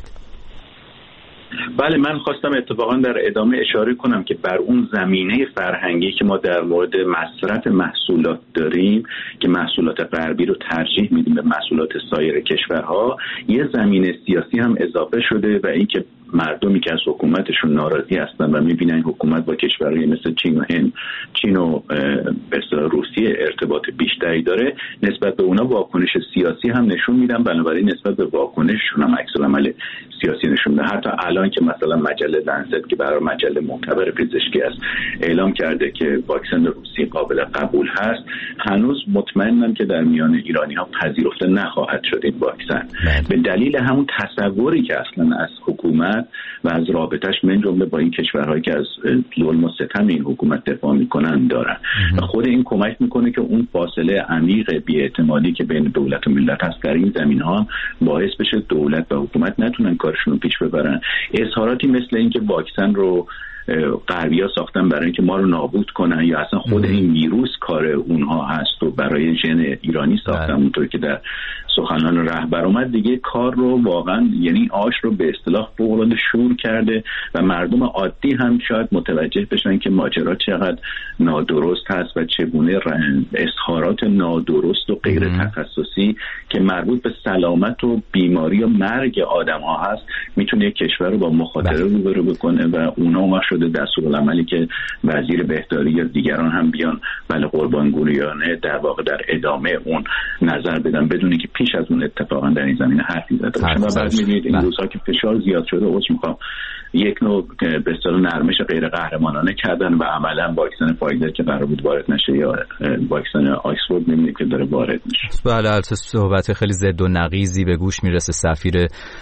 بله، من خواستم اتفاقا در ادامه اشاره کنم که بر اون زمینه فرهنگی که ما در مورد مصرف محصولات داریم که محصولات غربی رو ترجیح میدیم به محصولات سایر کشورها، یه زمینه سیاسی هم اضافه شده و این که مردمی که از حکومتشون ناراضی هستن و میبینن حکومت با کشورهای مثل چین و هند، چین و به اصطلاح روسیه ارتباط بیشتری داره، نسبت به اونا واکنش سیاسی هم نشون میدن، بنابراین نسبت به واکنششون هم عکس العمل سیاسی نشون میدن. حتی الان که مثلا مجله لنست که برای مجله معتبر پزشکی است اعلام کرده که واکسن روسی قابل قبول هست، هنوز مطمئنم که در میان ایرانی‌ها پذیرفته نخواهد شد این واکسن به دلیل همون تصوری که اصلا از حکومت و از رابطش من جمله با این کشورهایی که از ظلم و ستم این حکومت دفاع میکنن دارن و خود این کمک میکنه که اون فاصله عمیق بی‌اعتمادی که بین دولت و ملت هست در این زمین‌ها باعث بشه دولت و حکومت نتونن کارشون رو پیش ببرن. اظهاراتی مثل این که واکسن رو غربی‌ها ساختن برای اینکه ما رو نابود کنن یا اصلا خود این ویروس کار اونها هست و برای ژن ایرانی ساختن، اونطور که در سخنان رهبر اومد، دیگه کار رو واقعا یعنی آش رو به اصطلاح فوق‌العاده شور کرده و مردم عادی هم شاید متوجه بشن که ماجرا چقدر نادرست هست و چگونه اظهارات نادرست و غیر تخصصی که مربوط به سلامت و بیماری و مرگ آدم‌ها هست میتونه یک کشور رو با مخاطره روبرو بکنه و اونا شده دستورالعملی که وزیر بهداری یا دیگران هم بیان بله قربانگویانه در واقع در ادامه اون نظر بدن بدونی که پیش از اون اتفاقا در این زمینه حرفی زده باشه. و بعد می‌بینید این روزها که فشار زیاد شده میخوام یک نوع به اصطلاح نرمش غیر قهرمانانه کردن و عملا واکسن فایزر که قرار بود وارد نشه یا واکسن آکسفورد می‌بینید که داره وارد میشه. بله، البته صحبت خیلی ضد و نقیضی به گوش میرسه. سفیر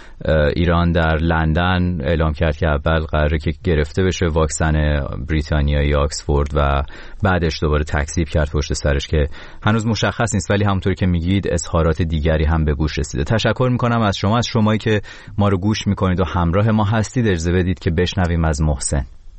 ایران در لندن اعلام کرد که اول قراره که گرفته بشه واکسن بریتانیایی آکسفورد و بعدش دوباره تکذیب کرد پشت سرش که هنوز مشخص نیست، ولی همونطوری که میگید اظهارات دیگری هم به گوش رسیده. تشکر میکنم از شما، از شمایی که ما رو گوش میکنید و همراه ما هستید. اجازه بدید که بشنویم از محسن.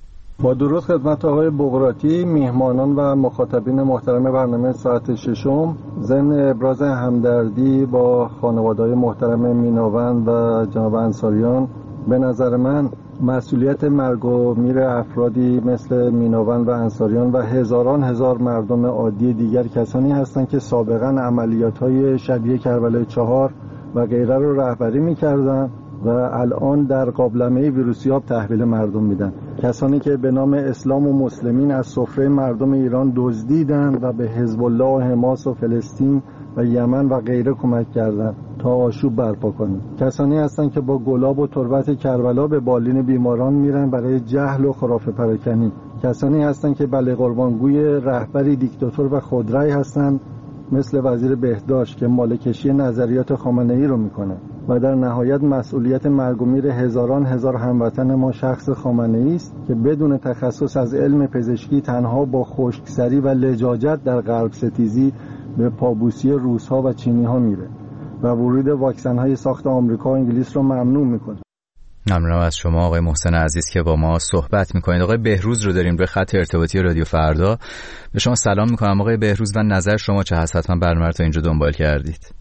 با درود خدمت آقای بغراتی، میهمانان و مخاطبین محترم برنامه ساعت ششم، ضمن ابراز همدردی با خانواده‌های محترم میناوند و جناب انصاریان، به نظر من مسئولیت مرگ و میر افرادی مثل میناوند و انصاریان و هزاران هزار مردم عادی دیگر کسانی هستند که سابقا عملیات‌های شبیه کربلای 4 و غیره رو رهبری می‌کردند و الان در قابلمه ویروسیاب تحویل مردم میدن. کسانی که به نام اسلام و مسلمین از سفره مردم ایران دزدیدند و به حزب الله و حماس و فلسطین و یمن و غیره کمک کردند تا آشوب برپا کنند. کسانی هستند که با گلاب و تربت کربلا به بالین بیماران میرن برای جهل و خرافه پراکنی. کسانی هستند که بله قربانگوی رهبری دیکتاتور و خودرأی هستند مثل وزیر بهداشت که مالکشی نظریات خامنه‌ای رو میکنه و در نهایت مسئولیت مرگ و میر هزاران هزار هموطن ما شخص خامنه‌ای است که بدون تخصص از علم پزشکی تنها با خشکسری و لجاجت در قلب ستیزی به پابوسی روس‌ها و چینی‌ها میره و ورود واکسن‌های ساخت آمریکا و انگلیس رو ممنوع میکنه. ممنونم از شما آقای محسن عزیز که با ما صحبت میکنید. آقای بهروز رو داریم روی خط ارتباطی رادیو فردا. به شما سلام میکنم آقای بهروز و نظر شما چه هست؟ حتما برنامه رو تا اینجا دنبال کردید.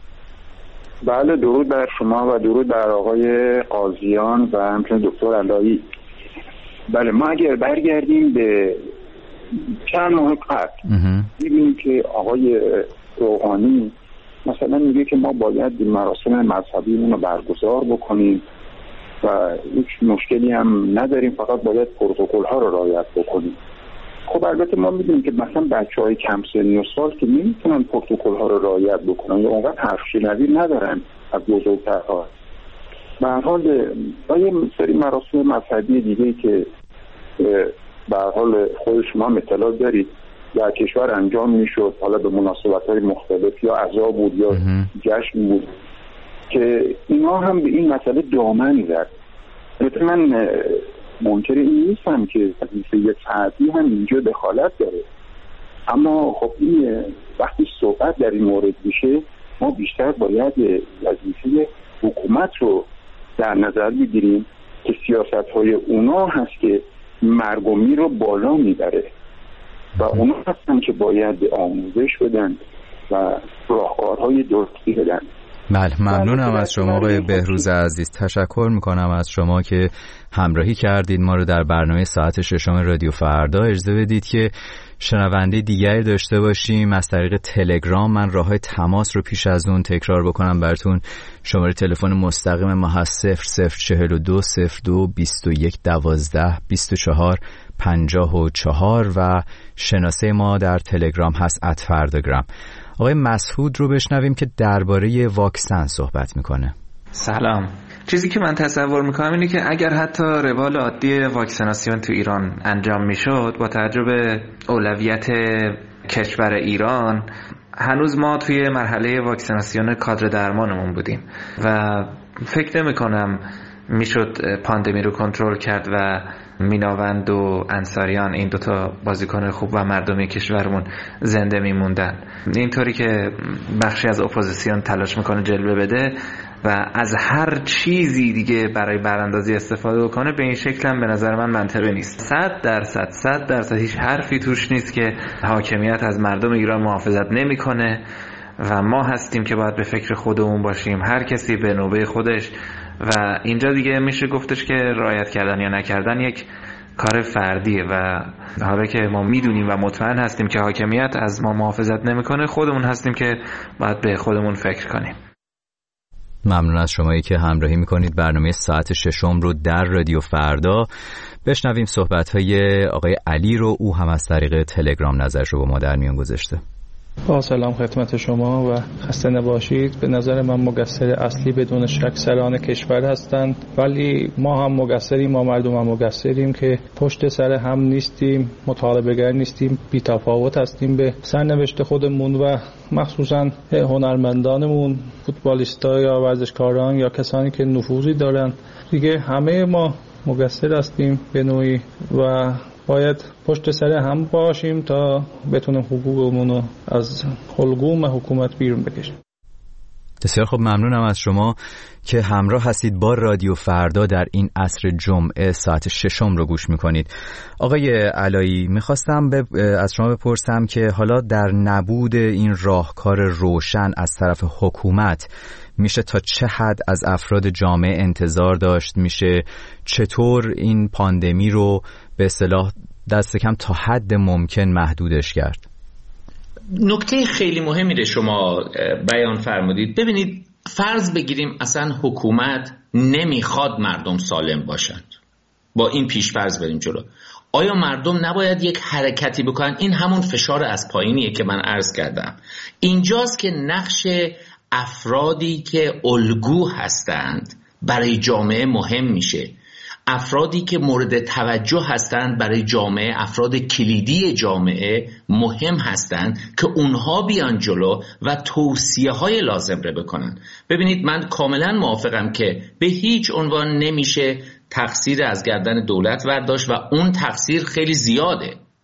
بله، درود بر شما و درود بر آقای قاضیان و همچنین دکتر علایی. بله، ما اگر برگردیم به چند ماه قبل می‌بینیم که آقای روحانی مثلا میگه که ما باید مراسم مذهبیمون رو برگزار بکنیم و هیچ مشکلی هم نداریم، فقط باید پروتکل ها رو رعایت بکنیم. خب البته ما میدونیم که مثلا بچهای کم سنی و سال که نمیتونن پروتکل ها رو رعایت بکنن یا اونقدر حرف شنوی ندارن از بزرگترها. به هر حال یه سری مراسم مذهبی دیگه که به هر حال خود شما اطلاع دارید در کشور انجام میشد، حالا به مناسبت‌های مختلف یا عزا بود یا جشن بود، که اینا هم به این مسئله دامن زد. البته من منکر این نیستم که وظیفه فردی هم اینجا دخالت داره، اما خب این وقتی صحبت در این مورد میشه ما بیشتر باید وظیفه حکومت رو در نظر بگیریم که سیاست‌های اونا هست که مرگ و میر رو بالا میبره و اونا هستن که باید آموزش بدن و راهکارهای درستی بدن. بله، ممنونم از شما آقای بهروز عزیز. تشکر میکنم از شما که همراهی کردید ما رو در برنامه ساعت 6 رادیو فردا. اجازه بدید که شنونده دیگری داشته باشیم از طریق تلگرام. من راههای تماس رو پیش از اون تکرار بکنم براتون. شماره تلفن مستقیم ما هست 0042 02 21 12 24 54 و شناسه ما در تلگرام هست @فرداگرام. آقای مسعود رو بشنویم که درباره واکسن صحبت میکنه. سلام. چیزی که من تصور میکنم اینه که اگر حتی روال عادی واکسیناسیون تو ایران انجام میشد با توجه به اولویت کشور ایران، هنوز ما توی مرحله واکسیناسیون کادر درمانمون بودیم و فکر نمیکنم میشد پاندمی رو کنترل کرد و میناوند و انصاریان این دوتا بازیکن خوب و مردمی کشورمون زنده میموندن. اینطوری که بخشی از اپوزیسیون تلاش میکنه جلوه بده و از هر چیزی دیگه برای براندازی استفاده بکنه، به این شکل هم به نظر من منطقی نیست. 100% هیچ حرفی توش نیست که حاکمیت از مردم ایران محافظت نمیکنه و ما هستیم که باید به فکر خودمون باشیم، هر کسی به نوبه خودش. و اینجا دیگه میشه گفتش که رعایت کردن یا نکردن یک کار فردیه و حالا که ما میدونیم و مطمئن هستیم که حاکمیت از ما محافظت نمیکنه، خودمون هستیم که باید به خودمون فکر کنیم. ممنون از شمایی که همراهی میکنید برنامه ساعت 6 رو در رادیو فردا. بشنویم صحبت‌های آقای علی رو. او هم از طریق تلگرام نظرش رو با ما در میان گذاشته. با سلام خدمت شما و خسته نباشید. به نظر من مقصر اصلی بدون شک سران کشور هستند، ولی ما هم مقصریم، ما مردم هم مقصریم که پشت سر هم نیستیم، مطالبه‌گر نیستیم، بی‌تفاوت هستیم به سرنوشت خودمون و مخصوصا هنرمندانمون، فوتبالیستا یا ورزشکاران یا کسانی که نفوذی دارن. دیگه همه ما مقصر هستیم به نوعی و باید پشت سر هم باشیم تا بتونیم حقوقمون رو از حلقوم حکومت بیرون بکشیم. بسیار خب، ممنونم از شما که همراه هستید با رادیو فردا در این عصر جمعه ساعت 6 رو گوش میکنید. آقای علایی، میخواستم از شما بپرسم که حالا در نبود این راهکار روشن از طرف حکومت میشه تا چه حد از افراد جامعه انتظار داشت؟ میشه چطور این پاندمی رو به اصطلاح دست کم تا حد ممکن محدودش کرد؟ نکته خیلی مهمی رو شما بیان فرمودید. ببینید، فرض بگیریم اصلا حکومت نمیخواد مردم سالم باشند، با این پیش فرض بریم جلو. آیا مردم نباید یک حرکتی بکنن؟ این همون فشار از پایینیه که من عرض کردم. اینجاست که نقش افرادی که الگو هستند برای جامعه مهم میشه. افرادی که مورد توجه هستند برای جامعه، افراد کلیدی جامعه مهم هستند که اونها بیان جلو و توصیه های لازم رو بکنن. ببینید، من کاملا موافقم که به هیچ عنوان نمیشه تقصیر از گردن دولت برداشت و اون تقصیر خیلی زیاده.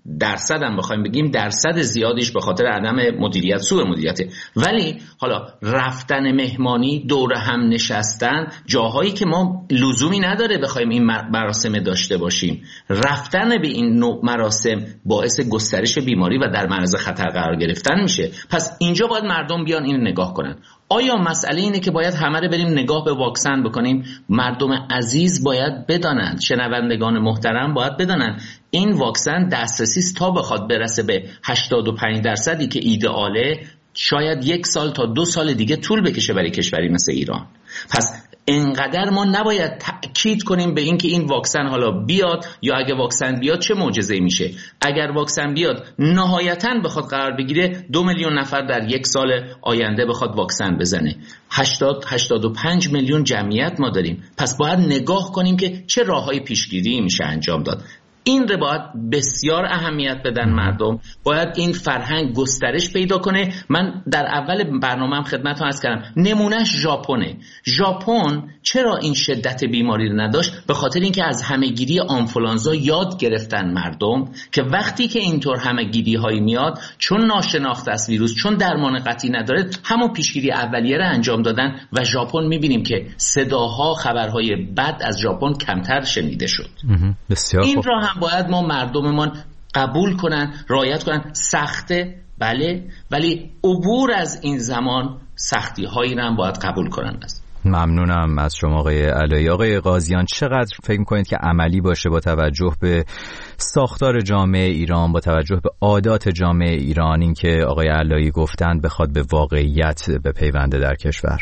درصد هم بخوایم بگیم درصد زیادیش به خاطر عدم مدیریت، سوء مدیریت. ولی حالا رفتن مهمانی، دور هم نشستن، جاهایی که ما لزومی نداره بخوایم این مراسم داشته باشیم، رفتن به این نوع مراسم باعث گسترش بیماری و در معرض خطر قرار گرفتن میشه. پس اینجا باید مردم بیان این نگاه کنن. آیا مسئله اینه که باید همه رو بریم نگاه به واکسن بکنیم؟ مردم عزیز باید بدانند، شنوندگان محترم باید بدانند این واکسن دسترسی تا بخواد برسه به 85% که ایدئاله، شاید 1 سال تا 2 سال دیگه طول بکشه برای کشوری مثل ایران. پس انقدر ما نباید تأکید کنیم به این که این واکسن حالا بیاد، یا اگه واکسن بیاد چه معجزه‌ای میشه. اگر واکسن بیاد نهایتاً بخواد قرار بگیره 2 میلیون نفر در 1 سال آینده بخواد واکسن بزنه، 85 میلیون جمعیت ما داریم. پس باید نگاه کنیم که چه راههای پیشگیری میشه انجام داد. این رو باید بسیار اهمیت بدن مردم، باید این فرهنگ گسترش پیدا کنه. من در اول برنامه‌ام خدمتتون عرض کردم نمونهش ژاپنه. ژاپن چرا این شدت بیماری رو نداشت؟ به خاطر اینکه از همه‌گیری آنفولانزا یاد گرفتن مردم که وقتی که اینطور همه‌گیری هایی میاد، چون ناشناخته است ویروس، چون درمان قطعی نداره، همون پیشگیری اولیه رو انجام دادن و ژاپن می‌بینیم که صداها، خبرهای بد از ژاپن کمتر شنیده شد. این را هم باید ما مردممان قبول کنن، رعایت کنن. سخته بله، ولی عبور از این زمان سختی هایی رو هم باید قبول کنن. ممنونم از شما آقای علایی. آقای قاضیان، چقدر فکر می‌کنید که عملی باشه با توجه به ساختار جامعه ایران، با توجه به عادات جامعه ایران، این که آقای علایی گفتن بخواد به واقعیت بپیونده در کشور؟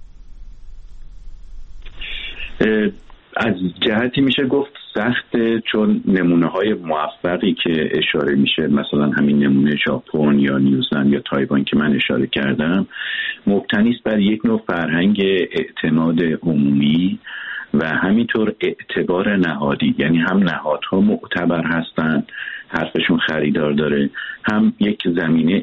از جهتی میشه گفت سخته، چون نمونه‌های موفقی که اشاره میشه، مثلا همین نمونه ژاپن یا نیوزلند یا تایوان که من اشاره کردم، مبتنی است بر یک نوع فرهنگ اعتماد عمومی و همینطور اعتبار نهادی. یعنی هم نهادها معتبر هستند، حرفشون خریدار داره، هم یک زمینه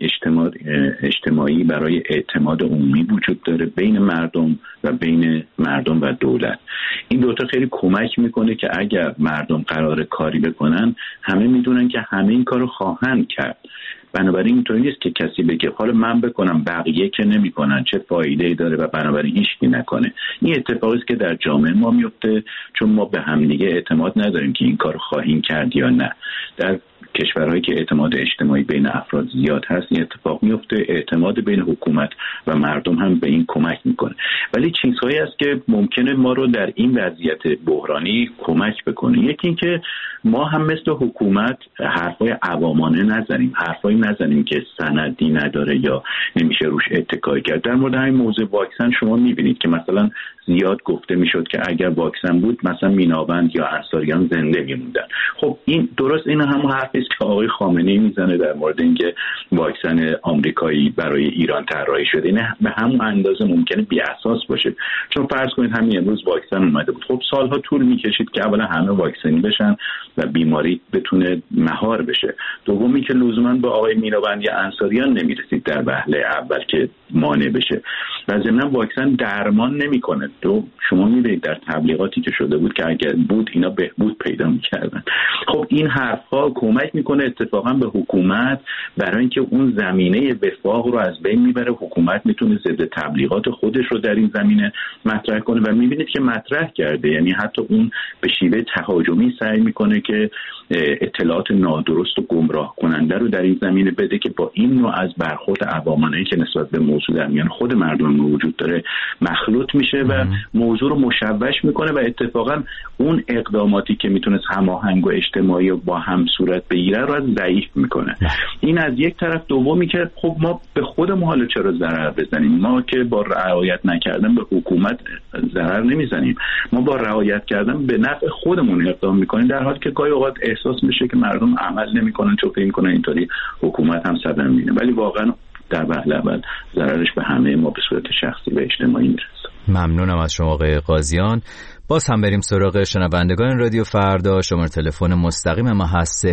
اجتماعی برای اعتماد عمومی وجود داره بین مردم و بین مردم و دولت. این دوتا خیلی کمک میکنه که اگر مردم قرار کاری بکنن، همه میدونن که همه این کارو خواهند کرد. بنابراین اینطوری نیست که کسی بگه حالا من بکنم بقیه که نمیکنن چه فایده‌ای داره و بنابراین هیچکی نکنه. این اتفاقی است که در جامعه ما میفته، چون ما به هم دیگه اعتماد نداریم که این کارو خواهیم کرد یا نه. در کشورهایی که اعتماد اجتماعی بین افراد زیاد هست این اتفاق میفته، اعتماد بین حکومت و مردم هم به این کمک میکنه. ولی چیزهایی هست که ممکنه ما رو در این وضعیت بحرانی کمک بکنه. یکی این که ما هم مثل حکومت حرفای عوامانه نزنیم، حرفایی نزنیم که سندی نداره یا نمیشه روش اتکا کرد. در مورد همین موضوع واکسن شما میبینید که مثلا زیاد گفته میشد که اگر واکسن بود مثلا میناوند یا انصاریان زنده میموندن. خب این درست، این همون حرفی است که آقای خامنه‌ای میزنه در مورد اینکه واکسن آمریکایی برای ایران طراحی شده. این به همون اندازه ممکنه بی اساس باشه، چون فرض کنید همین امروز واکسن اومده بود، خب سالها طول میکشید که اولا همه واکسنی بشن و بیماری بتونه مهار بشه. دومی که لزوما به آقای میناوند یا انصاریان نمیرسید در وهله اول که مانع بشه و ضمن واکسن درمان نمیکنه. شما میبینید در تبلیغاتی که شده بود که اگر بود اینا بهبود پیدا میکردن. خب این حرفها کمک میکنه اتفاقا به حکومت برای اینکه اون زمینه وفاق رو از بین میبره. حکومت میتونه ضد تبلیغات خودش رو در این زمینه مطرح کنه و میبینید که مطرح کرده. یعنی حتی اون به شیوه تهاجمی سعی میکنه که اطلاعات نادرست و گمراه کننده رو در این زمینه بده که با این نوع از برخورد عوامانه‌ای که نسبت به موضوع در میان خود مردم وجود داره مخلوط میشه و موضوع رو مشوش میکنه و اتفاقا اون اقداماتی که میتونه هماهنگ و اجتماعی و با هم صورت بگیره رو از ضعیف میکنه. این از یک طرف. دومی که خب ما به خودمون حالا چرا ضرر بزنیم؟ ما که با رعایت نکردن به حکومت ضرر نمیزنیم، ما با رعایت کردن به نفع خودمون اقدام میکنیم، در حالی که گاهی اوقات احساس میشه که مردم عمل نمیکنن چون فکر میکنن اینطوری حکومت هم صدمه میبینه، ولی واقعا در وهله اول ضررش به همه ما به صورت شخصی و اجتماعی میرسه. ممنونم از شما آقای قاضیان. باز هم بریم سراغ شنوندگان رادیو فردا. شماره تلفن مستقیم ما هست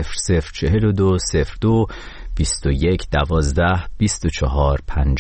0042 02 21 12 24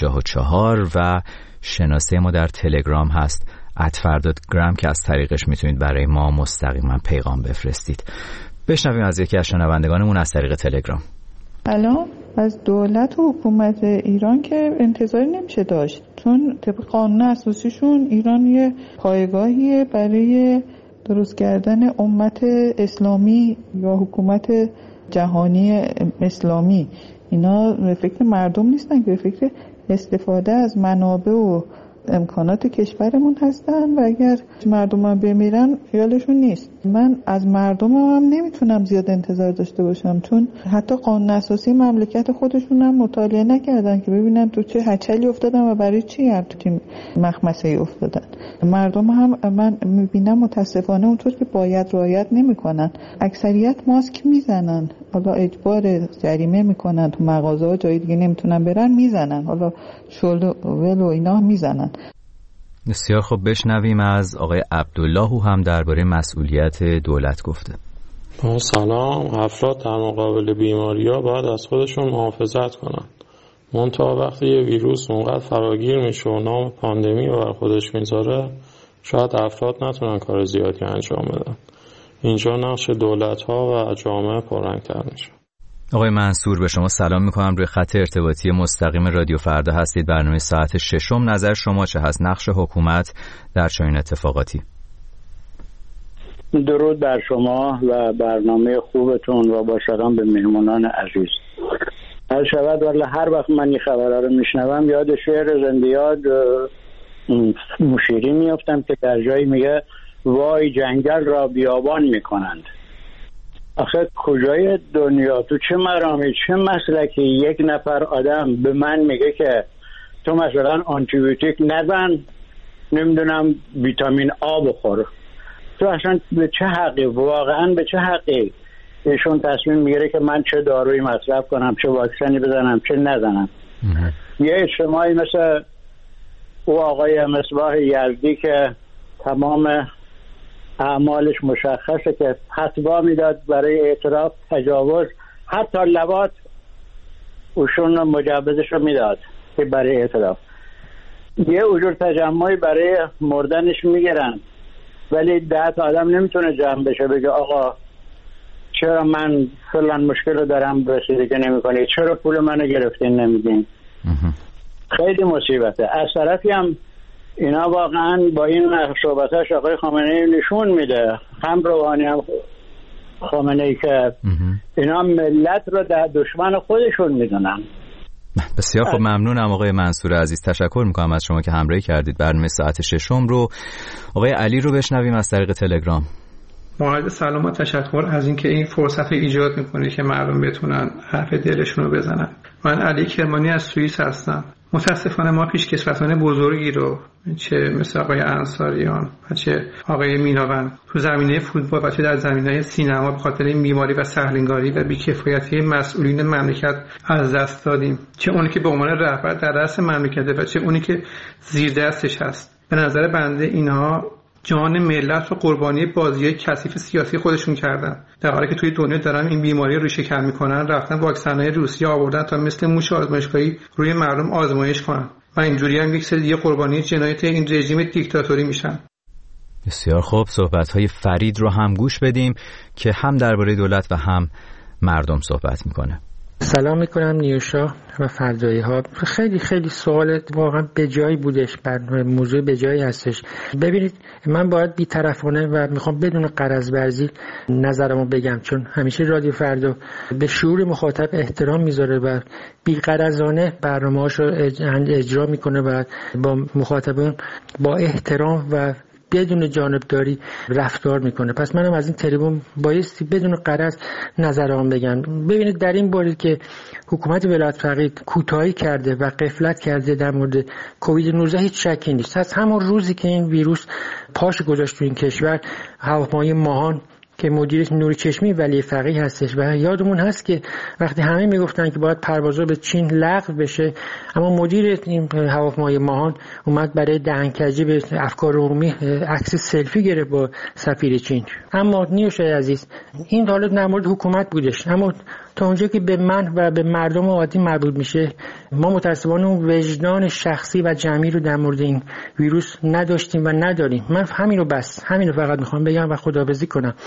54 و شناسه ما در تلگرام هست @فردا_gram که از طریقش میتونید برای ما مستقیما پیغام بفرستید. بشنویم از یکی از شنوندگانمون از طریق تلگرام. الان از دولت و حکومت ایران که انتظاری نمیشه داشت، چون طبق قانون اساسیشون ایران یه پایگاهیه برای درست کردن امت اسلامی یا حکومت جهانی اسلامی. اینا به فکر مردم نیستن که به فکر استفاده از منابع و امکانات کشورمون هستن و اگر مردمم بمیرن خیالشون نیست. من از مردمم هم نمیتونم زیاد انتظار داشته باشم، چون حتی قانون اساسی مملکت خودشون هم مطالعه نکردن که ببینن تو چه هچلی افتادن و برای چی هم تو تیم مخمسه ای افتادن. مردم هم من میبینم متاسفانه اونطور که باید رعایت نمیکنن. اکثریت ماسک میزنن، حالا اجبار جریمه میکنن، تو مغازه ها جای دیگه نمیتونن برن میزنن، حالا شل و اینا میزنن. بسیار خوب، بشنویم از آقای عبدالله او هم درباره مسئولیت دولت گفته. سلام. افراد در مقابل بیماری‌ها باید از خودشون محافظت کنن. منتها وقتی یه ویروس اونقدر فراگیر میشه و نام پاندمی رو بر خودش میذاره، شاید افراد نتونن کار زیادی انجام بدن. اینجا نقش دولت‌ها و جامعه پررنگ‌تر میشه. آقای منصور، به شما سلام میکنم. روی خط ارتباطی مستقیم رادیو فردا هستید. برنامه ساعت 6. نظر شما چه هست؟ نقش حکومت در چنین اتفاقاتی. درود بر شما و برنامه خوبتون و با سلام به مهمانان عزیز. هر شود والا هر وقت من این خبرها رو میشنوم یاد شعر زندیاد مشیری میافتم که در جایی میگه وای جنگل را بیابان میکنند. آخه کجای دنیا تو چه مرامی چه مسلکی یک نفر آدم به من میگه که تو مثلا آنتیبیوتیک نزن، نمیدونم ویتامین آ بخور؟ تو اصلا به چه حقی، واقعا به چه حقی ایشون تصمیم میگیره که من چه دارویی مصرف کنم، چه واکسنی بزنم، چه نزنم؟ یه اجتماعی مثل او آقای مصباح یزدی که تمام اعمالش مشخصه که فتوا میداد برای اعتراف تجاوز، حتی لواط اوشون مجوزش رو میداد که برای اعتراف یه اجور تجمعی برای مردنش میگیرن، ولی 10 آدم نمیتونه جمع بشه بگه آقا چرا من فلان مشکل رو دارم رسیدگی نمیکنی، چرا پول منو گرفتین نمیدین. خیلی مصیبته. از طرفی هم اینا واقعا با این صحبتاش آقای خامنه‌ای نشون میده، هم روحانی هم خامنه‌ای، که اینا ملت رو در دشمن خودشون میدونن. بسیار خب، ممنونم آقای منصور عزیز. تشکر میکنم از شما که همراهی کردید. برنامه ساعت 6 رو آقای علی رو بشنویم از طریق تلگرام. مورد سلام و تشکر از اینکه این فرصت رو ایجاد میکنه که مردم بتونن حرف دلشون رو بزنن. من علی کرمانی از سوئیس هستم. متاسفانه ما پیشکسوتان بزرگی رو چه مثل آقای انصاریان و چه آقای میناوند تو زمینه فوتبال و چه در زمینه سینما به خاطر این بیماری و سهلنگاری و بی‌کفایتی مسئولین مملکت از دست دادیم، چه اونی که به عنوان رهبر در رأس مملکته و چه اونی که زیر دستش هست. به نظر بنده اینها جان ملت رو قربانی بازی کثیف سیاسی خودشون کردن، در حالی که توی دنیا دارن این بیماری رو ریشه کن میکنن. رفتن واکسن‌های روسیه آوردن تا مثل موش آزمایشگاهی روی مردم آزمایش کنن و اینجوری هم یک سری دیگه قربانی جنایت این رژیم دیکتاتوری میشن. بسیار خوب، صحبت‌های فرید رو هم گوش بدیم که هم درباره دولت و هم مردم صحبت میکنه. سلام میکنم نیوشا و فردایی ها. خیلی خیلی سوال واقعا به جایی بودش، بر موضوع به جایی هستش. ببینید من باید بی‌طرفانه و میخوام بدون غرض ورزی نظرمو بگم، چون همیشه رادیو فردا به شعور مخاطب احترام میذاره و بی‌غرضانه برنامه‌هاشو اجرا میکنه و با مخاطبان با احترام و بدون جانبداری رفتار میکنه. پس منم از این تریبون بایستی بدون غرض نظرام بگم. ببینید در این باره که حکومت ولایت فقیه کوتاهی کرده و غفلت کرده در مورد کووید 19 هیچ شکی نیست. از همون روزی که این ویروس پاش گذاشت تو این کشور، هواپیمای ماهان که مدیر نور چشمی ولی فقیه هستش و یادمون هست که وقتی همه میگفتن که باید پروازها به چین لغو بشه، اما مدیر این هواپیمای ماهان اومد برای دهنکجی به افکار عمومی عکس سلفی گرفت با سفیر چین. اما نیوشای عزیز این حالا در مورد حکومت بودش، اما تا اونجا که به من و به مردم عادی مربوط میشه، ما متاسفانه اون وجدان شخصی و جمعی رو در مورد این ویروس نداشتیم و نداریم. من همین رو فقط میخوام بگم و خداحافظی کنم.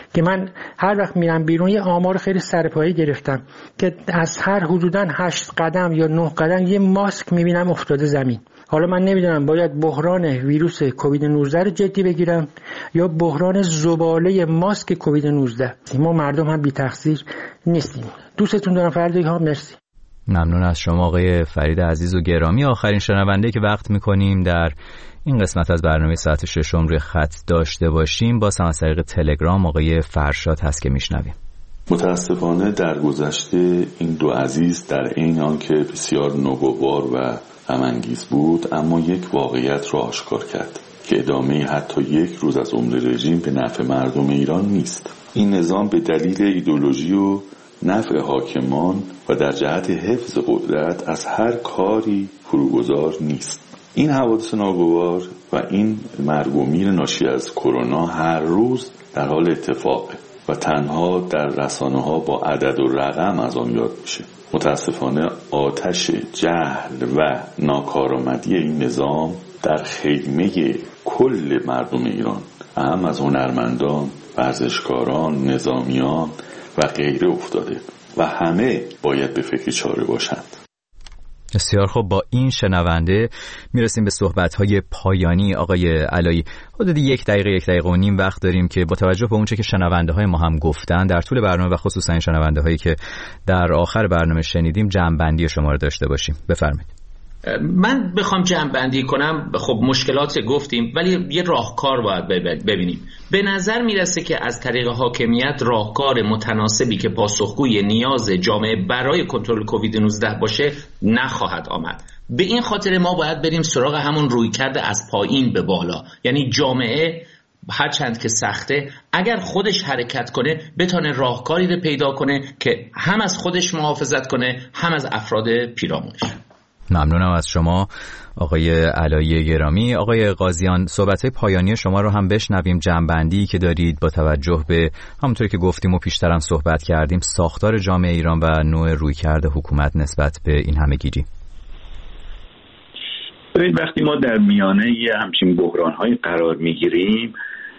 که من هر وقت میرم بیرون یه آمار خیلی سرپایی گرفتم که از هر حدوداً 8 قدم یا 9 قدم یه ماسک میبینم افتاده زمین. حالا من نمیدونم باید بحران ویروس کووید 19 رو جدی بگیرم یا بحران زباله ماسک کووید 19. ما مردم هم بی تقصیر نیستیم. دوستتون دارم فردی ها. مرسی. ممنون از شما آقای فرید عزیز و گرامی. آخرین شنونده که وقت میکنیم در این قسمت از برنامه ساعت 6 روی خط داشته باشیم با از طریق تلگرام آقای فرشاد هست که میشنویم. متاسفانه در گذشته این دو عزیز در عین آنکه بسیار نوگوار و غم‌انگیز بود اما یک واقعیت را آشکار کرد که ادامه حتی یک روز از عمر رژیم به نفع مردم ایران نیست. این نظام به دلیل ایدئولوژی و نفع حاکمان و در جهت حفظ قدرت از هر کاری فروگذار نیست. این حوادث ناگوار و این مرگ و میر ناشی از کرونا هر روز در حال اتفاقه و تنها در رسانه‌ها با عدد و رقم از آن یاد میشه. متاسفانه آتش جهل و ناکارآمدی این نظام در خیمه کل مردم ایران، اهم از هنرمندان، ورزشکاران، نظامیان و غیره افتاده و همه باید به فکر چاره باشند. بسیار خوب، با این شنونده میرسیم به صحبت‌های پایانی. آقای علایی، حدود 1 دقیقه و نیم وقت داریم که با توجه به اونچه که شنونده‌های ما هم گفتن در طول برنامه و خصوصا این شنونده‌هایی که در آخر برنامه شنیدیم جمع‌بندی شما رو داشته باشیم. بفرمایید. من بخوام جمع‌بندی کنم، خب مشکلات گفتیم ولی یه راهکار باید ببینیم. به نظر میرسه که از طریق حاکمیت راهکار متناسبی که پاسخگوی نیاز جامعه برای کنترل کووید 19 باشه نخواهد آمد. به این خاطر ما باید بریم سراغ همون رویکرد از پایین به بالا، یعنی جامعه هر چند که سخته اگر خودش حرکت کنه بتونه راهکاری رو پیدا کنه که هم از خودش محافظت کنه هم از افراد پیرامونش. ممنونم از شما آقای علایی گرامی. آقای قاضیان، صحبت‌های پایانی شما رو هم بشنویم. جمع‌بندی که دارید با توجه به همونطوری که گفتیم و پیشتر هم صحبت کردیم ساختار جامعه ایران و نوع رویکرد حکومت نسبت به این همه‌گیری. ببینید وقتی ما در میانه همچین بحران‌های قرار می‌گیریم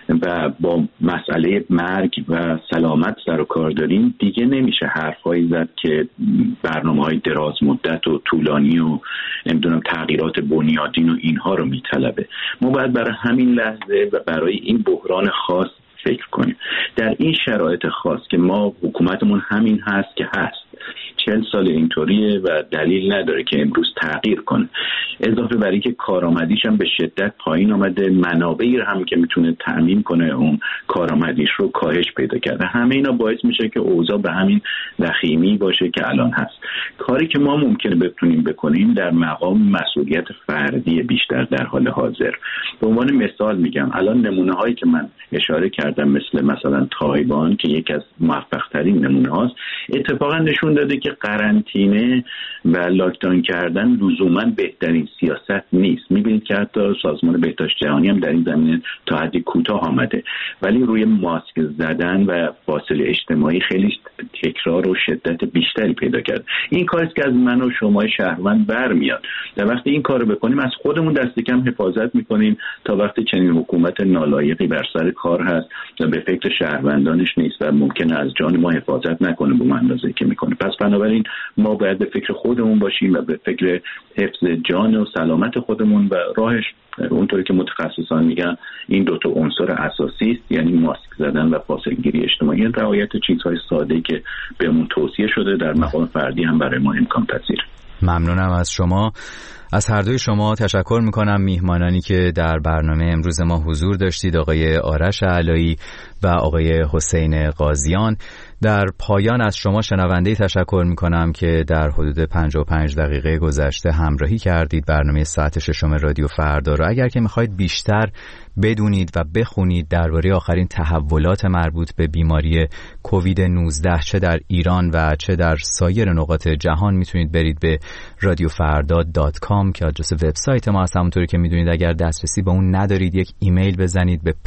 و با مسئله مرگ و سلامت سر و کار داریم دیگه نمیشه حرفایی زد که برنامه‌های دراز مدت و طولانی و نمیدونم تغییرات بنیادین و اینها رو میطلبه. ما باید برای همین لحظه و برای این بحران خاص فکر کنیم. در این شرایط خاص که ما حکومتمون همین هست که هست، 40 سال اینطوریه و دلیل نداره که امروز تغییر کنه. اضافه بر این که کارآمدیش هم به شدت پایین آمده، منابعی رو هم که میتونه تأمین کنه اون کارآمدیش رو کاهش پیدا کرده. همه اینا باعث میشه که اوضاع به همین وخیمی باشه که الان هست. کاری که ما ممکنه بتونیم بکنیم در مقام مسئولیت فردی بیشتر در حال حاضر. به عنوان مثال میگم الان نمونه هایی که من اشاره کردم مثلا تایوان که یکی از موفق ترین نمونه هاست، اتفاقا نشون داده که قرنطینه و لاکداون کردن لزوما بهترین سیاست نیست. میبینید که حتی سازمان بهداشت جهانی هم در این زمینه تا حدی کوتاه آمده، ولی روی ماسک زدن و فاصله اجتماعی خیلی تکرار و شدت بیشتری پیدا کرد. این کاری که از من و شما شهروند برمیاد. در وقتی این کارو بکنیم از خودمون دست کم حفاظت میکنیم تا وقتی چنین حکومت نالایقی بر سر کار هست و به فکر شهروندانش نیست و ممکنه از جان ما حفاظت نکنه به اندازه‌ای که میکنه. پس بنابراین ما باید به فکر خودمون باشیم و به فکر حفظ جان و سلامت خودمون و راهش اونطوری که متخصصان میگن این دو تا عنصر اساسی است، یعنی ماسک زدن و فاصله گیری اجتماعی، رعایت چیزهای ساده‌ای که بهمون توصیه شده در مقام فردی هم برای ما امکان پذیر. ممنونم از شما. از هر دوی شما تشکر میکنم. میهمانانی که در برنامه امروز ما حضور داشتید آقای آرش علایی و آقای حسین قاضیان. در پایان از شما شنونده‌ای تشکر میکنم که در حدود 55 دقیقه گذشته همراهی کردید برنامه ساعت 6 رادیو فردا رو. اگر که میخواید بیشتر بدونید و بخونید درباره آخرین تحولات مربوط به بیماری کووید 19 چه در ایران و چه در سایر نقاط جهان میتونید برید به radiofarda.com که آدرس وبسایت ما هست. همونطوری که میدونید اگر دسترسی به اون ندارید یک ایمیل بزنید به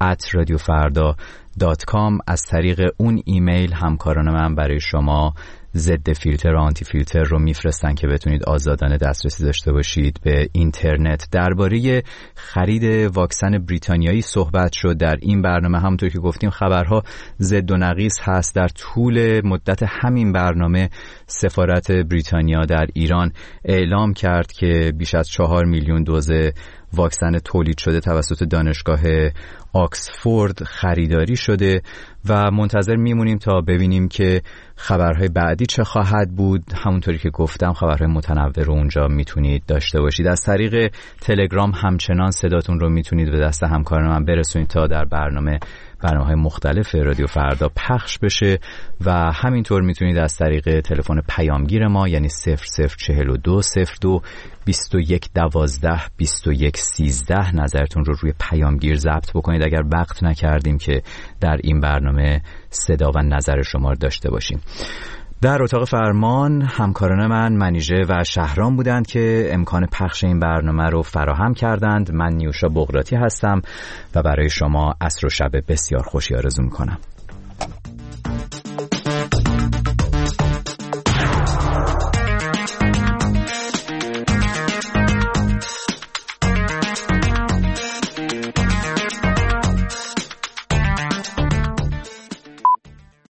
proxy@radiofarda.com. از طریق اون ایمیل همکاران من برای شما ضد فیلتر و آنتی فیلتر رو میفرستن که بتونید آزادانه دسترسی داشته باشید به اینترنت. درباره خرید واکسن بریتانیایی صحبت شد در این برنامه. همونطور که گفتیم خبرها ضد و نقیض هست. در طول مدت همین برنامه سفارت بریتانیا در ایران اعلام کرد که بیش از 4 میلیون دوز واکسن تولید شده توسط دانشگاه آکسفورد خریداری شده و منتظر میمونیم تا ببینیم که خبرهای بعدی چه خواهد بود. همونطوری که گفتم خبرهای متنوع رو اونجا میتونید داشته باشید. از طریق تلگرام همچنان صداتون رو میتونید به دست همکاران من برسونید تا در برنامه‌های مختلف رادیو فردا پخش بشه و همینطور میتونید از طریق تلفن پیامگیر ما یعنی 0042 02 21 12 21 13 نظرتون رو روی پیامگیر ضبط بکنید اگر وقت نکردیم که در این برنامه صدا و نظر شما رو داشته باشیم. در اتاق فرمان همکاران من منیژه و شهرام بودند که امکان پخش این برنامه رو فراهم کردند. من نیوشا بغراتی هستم و برای شما عصر و شب بسیار خوشی آرزو میکنم.